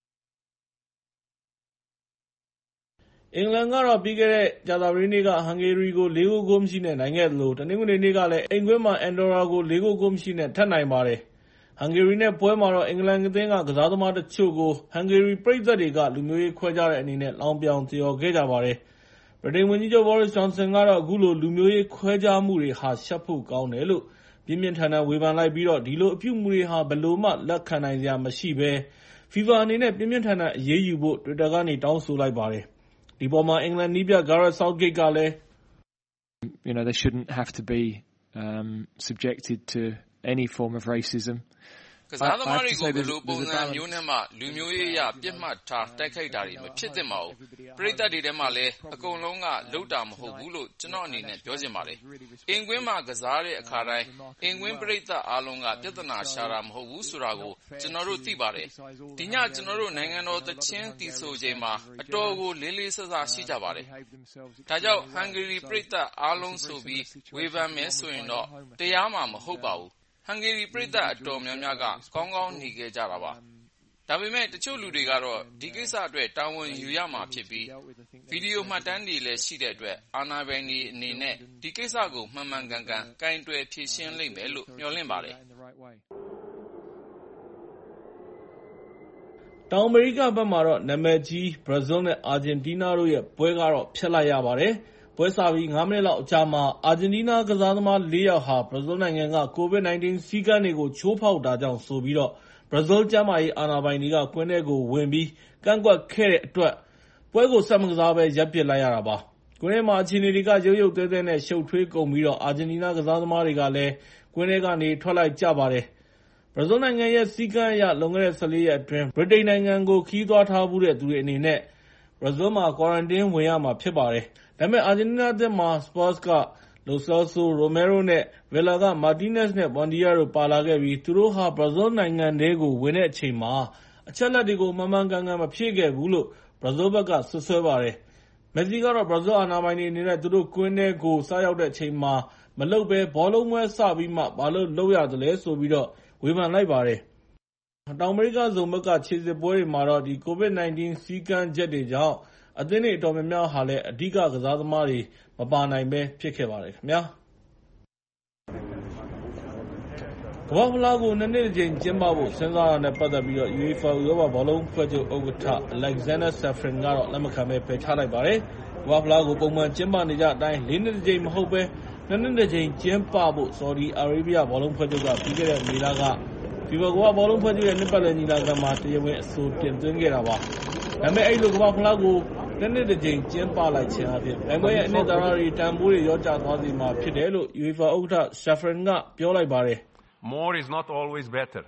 S3: အင်္ဂလန်ကတော့ပြီးခဲ့တဲ့ကြာသပတေးနေ့ကဟန်ဂေရီကို4ဂိုးမရှိနဲ့နိုင်ခဲ့သလိုတနင်္ဂနွေနေ့ကလည်းအိမ်ကွင်းမှာအန်ဒိုရာကို4ဂိုးမရှိနဲ့ထပ်နိုင်ပါတယ်။ဟန်ဂေရီနဲ့ပွဲမှာတော့အင်္ဂလန်အသင်းကကစားသမားတချို့ကိုဟန်ဂေရီပရိသတ်တွေကလူမျိုးရေးခွဲခြားတဲ့အနေနဲ့လောင်ပြောင်သရော်ခဲ့ကြပါတယ်။ဗြိတိန်ဝန်ကြီးချုပ် Boris Johnson ကတော့အခုလိုလူမျိုးရေးခွဲခြားမှုတွေဟာရှက်ဖို့ကောင်းတယ်လို့ပြင်းပြင်းထန်ထန်ဝေဖန်လိုက်ပြီးတော့ဒီလိုအပြုအမူတွေဟာဘယ်လိုမှလက်ခံနိုင်စရာမရှိဘဲ FIFA အနေနဲ့ပြင်းပြင်းထန်ထန်အရေးယူဖို့ Twitter ကနေတောင်းဆိုလိုက်ပါတယ်။ဒီပေါ်မှာအင်္ဂလန်နည်းပြ Gareth Southgate ကလည်း
S6: they shouldn't have to be subjected to any form of racism
S23: ကစားသမားတွေကိုဘယ်လိုပုံစံမျိုးနဲ့မှလူမျိုးရေးအရပြစ်မှတ်ထားတိုက်ခိုက်တာတွေမဖြစ်သင့်ပါဘူး။ပရိသတ်တွေထဲမှာလည်းအကုန်လုံးကလုပ်တာမဟုတ်ဘူးလို့ကျွန်တော်အနေနဲ့ပြောချင်ပါတယ်။အင်ကွင်းမှာကစားတဲ့အခါတိုင်းအင်ကွင်းပရိသတ်အားလုံးကပြဿနာရှာတာမဟုတ်ဘူးဆိုတာကိုကျွန်တော်တို့သိပါတယ်။ဒီညကျွန်တော်တို့နိုင်ငံတော်သချင်းတီဆိုချိန်မှာအတော်ကိုလေးလေးဆဆရှိကြပါတယ်။ဒါကြောင့်ဟန်ဂေရီပရိသတ်အားလုံးဆိုပြီးဝေဖန်မယ်ဆိုရင်တော့တရားမှမဟုတ်ပါဘူး။ဟန်ဂေရီပရိသတ်အတော်များများကကောင်းကောင်းနေခဲ့ကြတာပါ။ဒါပေမဲ့တချို့လူတွေကတော့ဒီကိစ္စအတွက်တာဝန်ယူရမှာဖြစ်ပြီးဗီဒီယိုမှတ်တမ်းတွေလည်းရှိတဲ့အတွက်အာဏာပိုင်တွေအနေနဲ့ဒီကိစ္စကိုမှန်မှန်ကန်ကန်ကိုင်တွယ်ဖြေရှင်းလိမ့်မယ်လို့မျှော်လင့်ပါတယ်။
S3: တောင်အမေရိကဘက်မှာတော့နာမည်ကြီးဘရာဇီးနဲ့အာဂျင်တီးနားတို့ရဲ့ပွဲကတော့ဖျက်လိုက်ရပါတယ်။ပွဲစားပြီး9မိနစ်လောက်အကြာမှာအာဂျင်တီးနားကစားသမား4ယောက်ဟာဘရာဇီးနိုင်ငံက COVID-19 စည်းကမ်းတွေကိုချိုးဖောက်တာကြောင့်ဆိုပြီးတော့ဘရာဇီးကျန်းမာရေးအာဏာပိုင်တွေကကွင်းထဲကိုဝင်ပြီးကန့်ကွက်ခဲ့တဲ့အတွက်ပွဲကိုဆက်မကစားဘဲရပ်ပစ်လိုက်ရတာပါ။ကွင်းထဲမှာအခြေအနေတွေကရုတ်ရုတ်သဲသဲနဲ့ရှုပ်ထွေးကုန်ပြီးတော့အာဂျင်တီးနားကစားသမားတွေကလည်းကွင်းထဲကနေထွက်လိုက်ကြပါတယ်။ဘရာဇီးနိုင်ငံရဲ့စည်းကမ်းအရလွန်ခဲ့တဲ့14ရက်အတွင်းဗြိတိန်နိုင်ငံကိုခီးသွားထားဖူးတဲ့သူတွေအနေနဲ့ဘရာဇီးမှာကွာရန်တင်းဝင်ရမှာဖြစ်ပါတယ်။ဒါပေမဲ့အာဂျင်တီးနားအသင်းမှာ Spurs က Lo Celso, Romero နဲ့ Villa က Martinez နဲ့ Buendia တို့ပါလာခဲ့ပြီးသူတို့ဟာဘရာဇီးနိုင်ငံထဲကိုဝင်တဲ့အချိန်မှာအချက်အလက်တွေကိုမှန်မှန်ကန်ကန်မဖြည့်ခဲ့ဘူးလို့ဘရာဇီးဘက်ကစွပ်စွဲပါတယ်။မက်ဆီကတော့ဘရာဇီးအာဏာပိုင်တွေအနေနဲ့သူတို့ကွင်းထဲကိုစရောက်တဲ့အချိန်မှာမလုပ်ဘဲဘောလုံးပွဲစပြီးမှဘာလို့လုပ်ရသလဲဆိုပြီးတော့ဝေဖန်လိုက်ပါတယ်။တောင်အမေရိကဇုံဘက်ကခြေစစ်ပွဲတွေမှာတော့ဒီ COVID-19 စည်းကမ်းချက်တွေကြောင့်အသင်းတွေအတော်များများဟာလည်းအဓိကကစားသမားတွေမပါနိုင်ဘဲဖြစ်ခဲ့ပါတယ်ခင်ဗျာကမ္ဘာ့ဖလားကို2 နှစ်တစ်ကြိမ်ကျင်းပဖို့စဉ်းစားတာနဲ့ပတ်သက်ပြီးတော့ UEFA ဥရောပဘောလုံးအဖွဲ့ချုပ်ဥက္ကဋ္ဌ Alexander Ceferin ကတော့လက်မခံဘဲပယ်ချလိုက်ပါတယ်။ကမ္ဘာ့ဖလားကိုပုံမှန်ကျင်းပနေကြအတိုင်း4 နှစ်တစ်ကြိမ်မဟုတ်ဘဲ2 နှစ်တစ်ကြိမ်ကျင်းပဖို့ Saudi Arabia ဘောလုံးအဖွဲ့ချုပ်ကပြီးခဲ့တဲ့မေလက FIFA ကမ္ဘာ့ဘောလုံးအဖွဲ့ချုပ်ရဲ့နှစ်ပတ်လည်ညီလာခံမှာတရားဝင်အဆိုတင်သွင်းခဲ့တာပါ။ဒါပေမဲ့အဲ့လိုကမ္ဘာ့ဖလားကို2 နှစ်တစ်ကြိမ်ကျင်းပလိုက်ခြင်းအပြင်နိုင်ငံရဲ့အနှစ်သာရတွေတန်ဖိုးတွေရောကျသွားစေမှာဖြစ်တယ်လို့ UEFA ဥက္ကဋ္ဌ Ceferin ကပြောလိုက်ပါတယ်။
S4: More is not always better.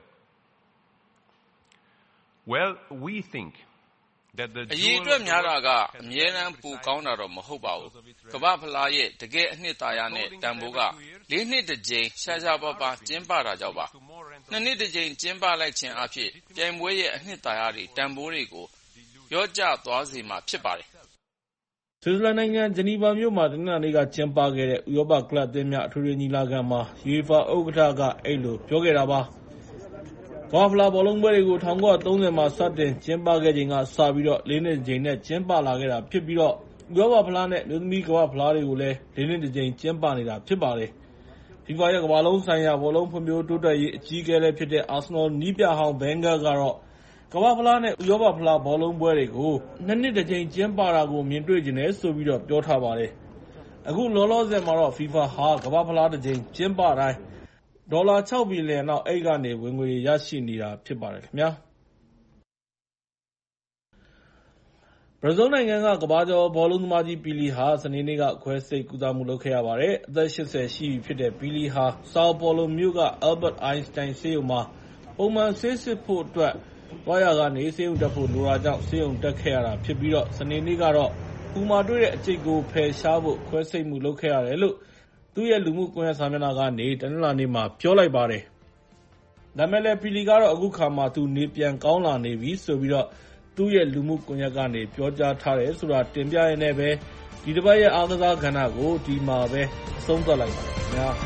S4: Well, we think that the
S23: အရေးအတွက်များတာကအမြဲတမ်းပိုကောင်းတာတော့မဟုတ်ပါဘူး။ကမ္ဘာ့ဖလားရဲ့တကယ်အနှစ်သာရနဲ့တန်ဖိုးက4 နှစ်တစ်ကြိမ်ရှားရှားပါးပါးကျင်းပတာကြောင့်ပါ။2 နှစ်တစ်ကြိမ်ကျင်းပလိုက်ခြင်းအဖြစ်ပြိုင်ပွဲရဲ့အနှစ်သာရတွေတန်ဖိုးတွေကိုရောကျသွားစေမှာဖြစ်ပါတယ်
S3: ။ဆွစ်ဇာလန်နိုင်ငံဂျနီဗာမြို့မှာတနင်္လာနေ့ကကျင်းပခဲ့တဲ့ဥရောပကလပ်အသင်းများအထွေထွေညီလာခံမှာ UEFA ဥက္ကဋ္ဌကအဲ့လိုပြောခဲ့တာပါ။ကမ္ဘာ့ဖလားဘောလုံးပွဲတွေကို1930မှာစတင်ကျင်းပခဲ့ချိန်ကစပြီးတော့4 နှစ်တစ်ကြိမ်နဲ့ကျင်းပလာခဲ့တာဖြစ်ပြီးတော့ဥရောပဖလားနဲ့မြို့သမီးကမ္ဘာ့ဖလားတွေကိုလည်း4 နှစ်တစ်ကြိမ်ကျင်းပနေတာဖြစ်ပါတယ်။ FIFA ရဲ့ကမ္ဘာလုံးဆိုင်ရာဘောလုံးဖွံ့ဖြိုးတိုးတက်ရေးအကြီးအကဲလည်းဖြစ်တဲ့ Arsenal နီးပြဟောင်း Wenger ကတော့ကမ္ဘာ့ဖလားနဲ့ဥရောပဖလားဘောလုံးပွဲတွေကို2 နှစ်တစ်ကြိမ်ကျင်းပတာကိုမြင်တွေ့ချင်တယ်ဆိုပြီးတော့ပြောထားပါတယ်။အခုလောလောဆယ်မှာတော့ FIFA ဟာကမ္ဘာ့ဖလားတစ်ကြိမ်ကျင်းပတိုင်းဒေါ်လာ6 ဘီလီယံလောက်အဲ့ကနေဝင်ငွေရရှိနေတာဖြစ်ပါတယ်ခင်ဗျာဘရာဇီးနိုင်ငံကကမ္ဘာကျော်ဘောလုံးသမားကြီးပီလီဟာစနေနေ့ကခွဲစိတ်ကုသမှုလုပ်ခဲ့ရပါတယ်။အသက်80ရှိပြီဖြစ်တဲ့ပီလီဟာsao Pauloမြို့က Albert Einstein ဆေးရုံမှာပုံမှန်ဆေးစစ်ဖို့အတွက်သွားရကနေဆေးရုံတက်ဖို့လိုတာကြောင့်ဆေးရုံတက်ခဲ့ရတာဖြစ်ပြီးတော့စနေနေ့ကတော့ပူမာတွေ့တဲ့အကျိတ်ကိုဖယ်ရှားဖို့ခွဲစိတ်မှုလုပ်ခဲ့ရတယ်လို့သူ့ရဲ့လူမှုကွန်ရက်စာမျက်နှာကနေတနင်္လာနေ့မှာပြောလိုက်ပါတယ်။ဒါမဲ့လည်းပီလီကတော့အခုခါမှသူနေပြန်ကောင်းလာနေပြီဆိုပြီးတော့သူ့ရဲ့လူမှုကွန်ရက်ကနေပြောကြားထားတယ်ဆိုတာတင်ပြရင်းနဲ့ပဲဒီတစ်ပတ်ရဲ့အားကစားကဏ္ဍကိုဒီမှာပဲအဆုံးသတ်လိုက်ပါတယ်ခင်ဗျာ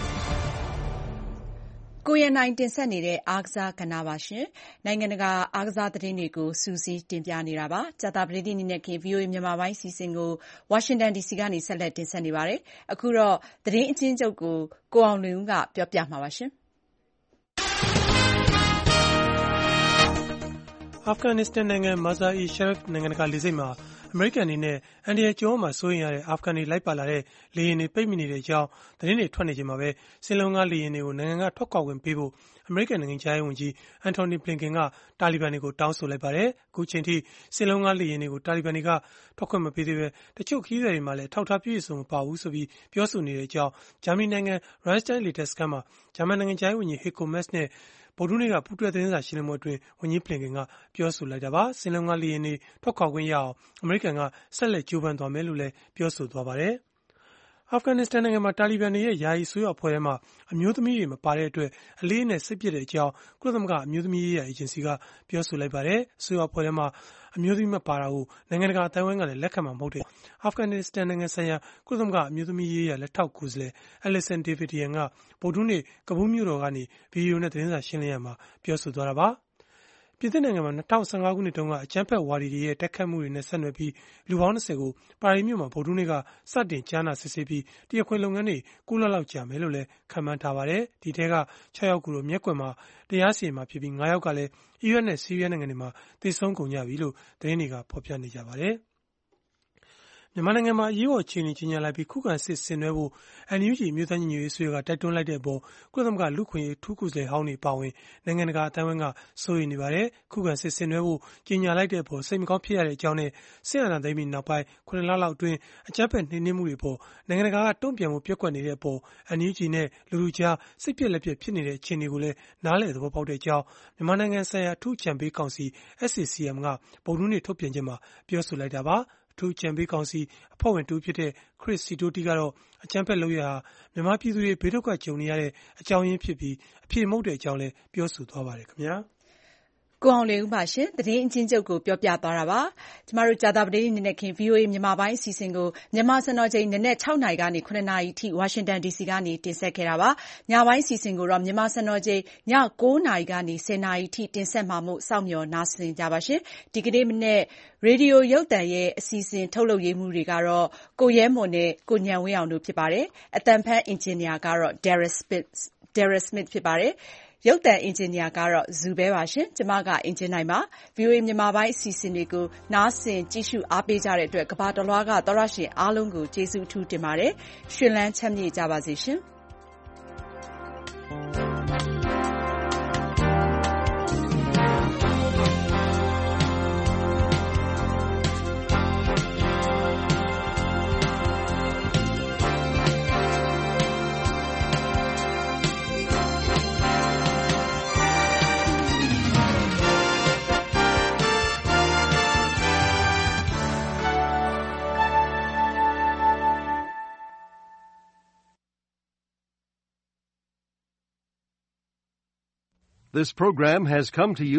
S2: ကိုရနိုင်တင်ဆက်နေတဲ့အားကစားကဏ္ဍပါရှင်။နိုင်ငံတကာအားကစားသတင်းတွေကိုစူးစီးတင်ပြနေတာပါ။ကြာသပတေးနေ့နဲ့ခင် VOA မြန်မာပိုင်းစီစဉ်ကိုဝါရှင်တန် DC ကနေဆက်လက်တင်ဆက်နေပါတယ်။အခုတော့သတင်းအချင်းချုပ်ကိုကိုအောင်လွင်ဦးကပြောပြမှာပါရှင်။
S10: အာဖဂန်နစ္စတန်နိုင်ငံမာဇာအီရှာရဖ်နိုင်ငံတကာလေဆိပ်မှာအမေရိကန်အနေနဲ့အန်ဒီရဲ့ကျောင်းမှာစိုးရင်ရတဲ့အာဖဂန်တွေလိုက်ပါလာတဲ့လေယာဉ်တွေပိတ်မိနေတဲ့အကြောင်းသတင်းတွေထွက်နေချိန်မှာပဲစင်လုံးကားလေယာဉ်တွေကိုနိုင်ငံကထွက်ခွာခွင့်ပေးဖို့အမေရိကန်နိုင်ငံခြားရေးဝန်ကြီးအန်တိုနီဘလင်ကန်ကတာလီဘန်တွေကိုတောင်းဆိုလိုက်ပါတယ်။အခုချိန်ထိစင်လုံးကားလေယာဉ်တွေကိုတာလီဘန်တွေကထွက်ခွင့်မပေးသေးပဲတချို့ခရီးသည်တွေမှလည်းထောက်ထားပြည့်စုံမပါဘူးဆိုပြီးပြောဆိုနေတဲ့အကြောင်းဂျာမနီနိုင်ငံရိုင်းစတိုင်းလေတပ်စခန်းမှာဂျာမန်နိုင်ငံခြားရေးဝန်ကြီးဟီကိုမက်စ်နဲ့ဗုဒ္ဓနေ့ကပူးတွဲသတင်းစာရှင်းလင်းပွဲအတွင်းဝန်ကြီးဘလင်ကန်ကပြောဆိုလိုက်တာပါ။စင်လုံးကားလေယာဉ်တွေထွက်ခွာခွင့်ရအောင်အမေရိကန်ကဆက်လက်ကြိုးပမ်းသွားမယ်လို့လည်းပြောဆိုသွားပါတယ်။အာဖဂန်နစ္စတန်နိုင်ငံမှာတာလီဘန်တွေရဲ့ယာယီအစိုးရအဖွဲ့ထဲမှာအမျိုးသမီးတွေမပါတဲ့အတွက်အလေးနဲ့စိတ်ပျက်တဲ့အကြောင်းကုလသမဂ္ဂအမျိုးသမီးရေးရာအေဂျင်စီကပြောဆိုလိုက်ပါတယ်။အစိုးရအဖွဲ့ထဲမှာအမျိုးသမီးမပါတာကိုနိုင်ငံတကာအသိုင်းအဝိုင်းကလည်းလက်ခံမှာမဟုတ်တဲ့အာဖဂန်နစ္စတန်နိုင်ငံဆိုင်ရာကုလသမဂ္ဂအမျိုးသမီးရေးရာလက်ထောက်ကိုယ်စားလှယ်အလီဆန်ဒေးဗစ်ဒီယန်ကဗုဒ္ဓနေ့ကဘူးမြို့တော်ကနေဗီဒီယိုနဲ့သတင်းစာရှင်းလင်းရမှာပြောဆိုသွားတာပါ။ပြင်သစ်နိုင်ငံမှာ2015ခုနှစ်တုန်းကအကြမ်းဖက်ဝါဒီတွေရဲ့တိုက်ခတ်မှုတွေနဲ့ဆက်နွယ်ပြီးလူပေါင်း20ကိုပါရီမြို့မှာဗုဒ္ဓနေ့ကစတင်ကြားနာစစ်ဆေးပြီးတရားခွင်လုပ်ငန်းတွေ9 လလောက်ကြာမယ်လို့လည်းခန့်မှန်းထားပါတယ်။ဒီထဲက6 ယောက်ကိုတော့မျက်ကွယ်မှာတရားစီရင်မှာဖြစ်ပြီး9 ယောက်ကလည်းအီရတ်နဲ့ဆီးရီးယားနိုင်ငံတွေမှာသေဆုံးကုန်ကြပြီလို့သတင်းတွေကဖော်ပြနေကြပါတယ်။မြန်မာနိုင်ငံမှာအရေးပေါ်အခြေအနေကြေညာလိုက်ပြီးခုခံစစ်ဆင်နွှဲဖို့ NUG အမျိုးသားညီညွတ်ရေးအစိုးရကတိုက်တွန်းလိုက်တဲ့အပေါ်ကုလသမဂ္ဂလူ့အခွင့်အရေးအထူးကိုယ်စားလှယ်ဟောင်းတွေပါဝင်နိုင်ငံတကာအသိုင်းအဝိုင်းကစိုးရိမ်နေပါတယ်။ခုခံစစ်ဆင်နွှဲဖို့ကြေညာလိုက်တဲ့အပေါ်စိတ်မကောင်းဖြစ်ရတဲ့အကြောင်းနဲ့စစ်အာဏာသိမ်းပြီးနောက်ပိုင်း9 လလောက်အတွင်းအကြမ်းဖက်နှိမ်နင်းမှုတွေပေါ်နိုင်ငံတကာကတုံ့ပြန်မှုပျက်ကွက်နေတဲ့အပေါ် NUG နဲ့လူထုကြားစိတ်ပြက်လက်ပြက်ဖြစ်နေတဲ့အခြေအနေကိုလည်းနားလည်သဘောပေါက်တဲ့အကြောင်းမြန်မာနိုင်ငံဆိုင်ရာအထူးအကြံပေးကောင်စီ SAC-M ကဗုဒ္ဓနေ့ထုတ်ပြန်ချက်မှာပြောဆိုလိုက်တာပါ။အထူးအကြံပေးကောင်စီအဖွဲ့ဝင်တူဖြစ်တဲ့ Chris Sidoti ကတော့အကြမ်းဖက်လုပ်ရဟာမြန်မာပြည်သူတွေဘေးဒုက္ခကြုံနေရတဲ့အကြောင်းရင်းဖြစ်ပြီးအပြည့်မဟုတ်တဲ့အကြောင်းလည်းပြောဆိုသွားပါတယ်ခင်ဗျာ
S2: ကိုအောင်လွင်ဦးပါရှင်သတင်းအချင်းချုပ်ကိုပြောပြသွားတာပါကျမတို့ကြာသပတေးနေ့နဲ့ခင် VOA မြန်မာပိုင်းအစီအစဉ်ကိုမြန်မာစံတော်ချိန်နနက် 6 နာရီကနေ 9 နာရီထိ Washington DC ကနေတင်ဆက်ခဲ့တာပါညပိုင်းအစီအစဉ်ကိုတော့မြန်မာစံတော်ချိန်ည 9 နာရီကနေ 10 နာရီထိတင်ဆက်မှာမို့စောင့်မျှော်နားဆင်ကြပါရှင်ဒီကနေ့မနေ့ရေဒီယိုရုပ်သံရဲ့အစီအစဉ်ထုတ်လုပ်ရေးမှုတွေကတော့ကိုရဲမွန်နဲ့ကိုညံဝင်းအောင်တို့ဖြစ်ပါတယ်အတန်ဖန်အင်ဂျင်နီယာကတော့ Darren Smith ဖြစ်ပါတယ်ရုပ်သံအင်ဂျင်နီယာကတော့ဇူဘဲပါရှင်ကျမကအင်ဂျင်နိုင်ပါ VOA မြန်မာပိုင်းအစီအစဉ်တွေကိုနားဆင်ကြည့်ရှုအားပေးကြတဲ့အတွက်ကမ္ဘာတစ်လွှားကသောရရှင်အားလုံးကိုကျေးဇူးအထူးတင်ပါတယ်ရှင်လန်းချမ်းမြေ့ကြပါစေရှင်
S11: This program has come to you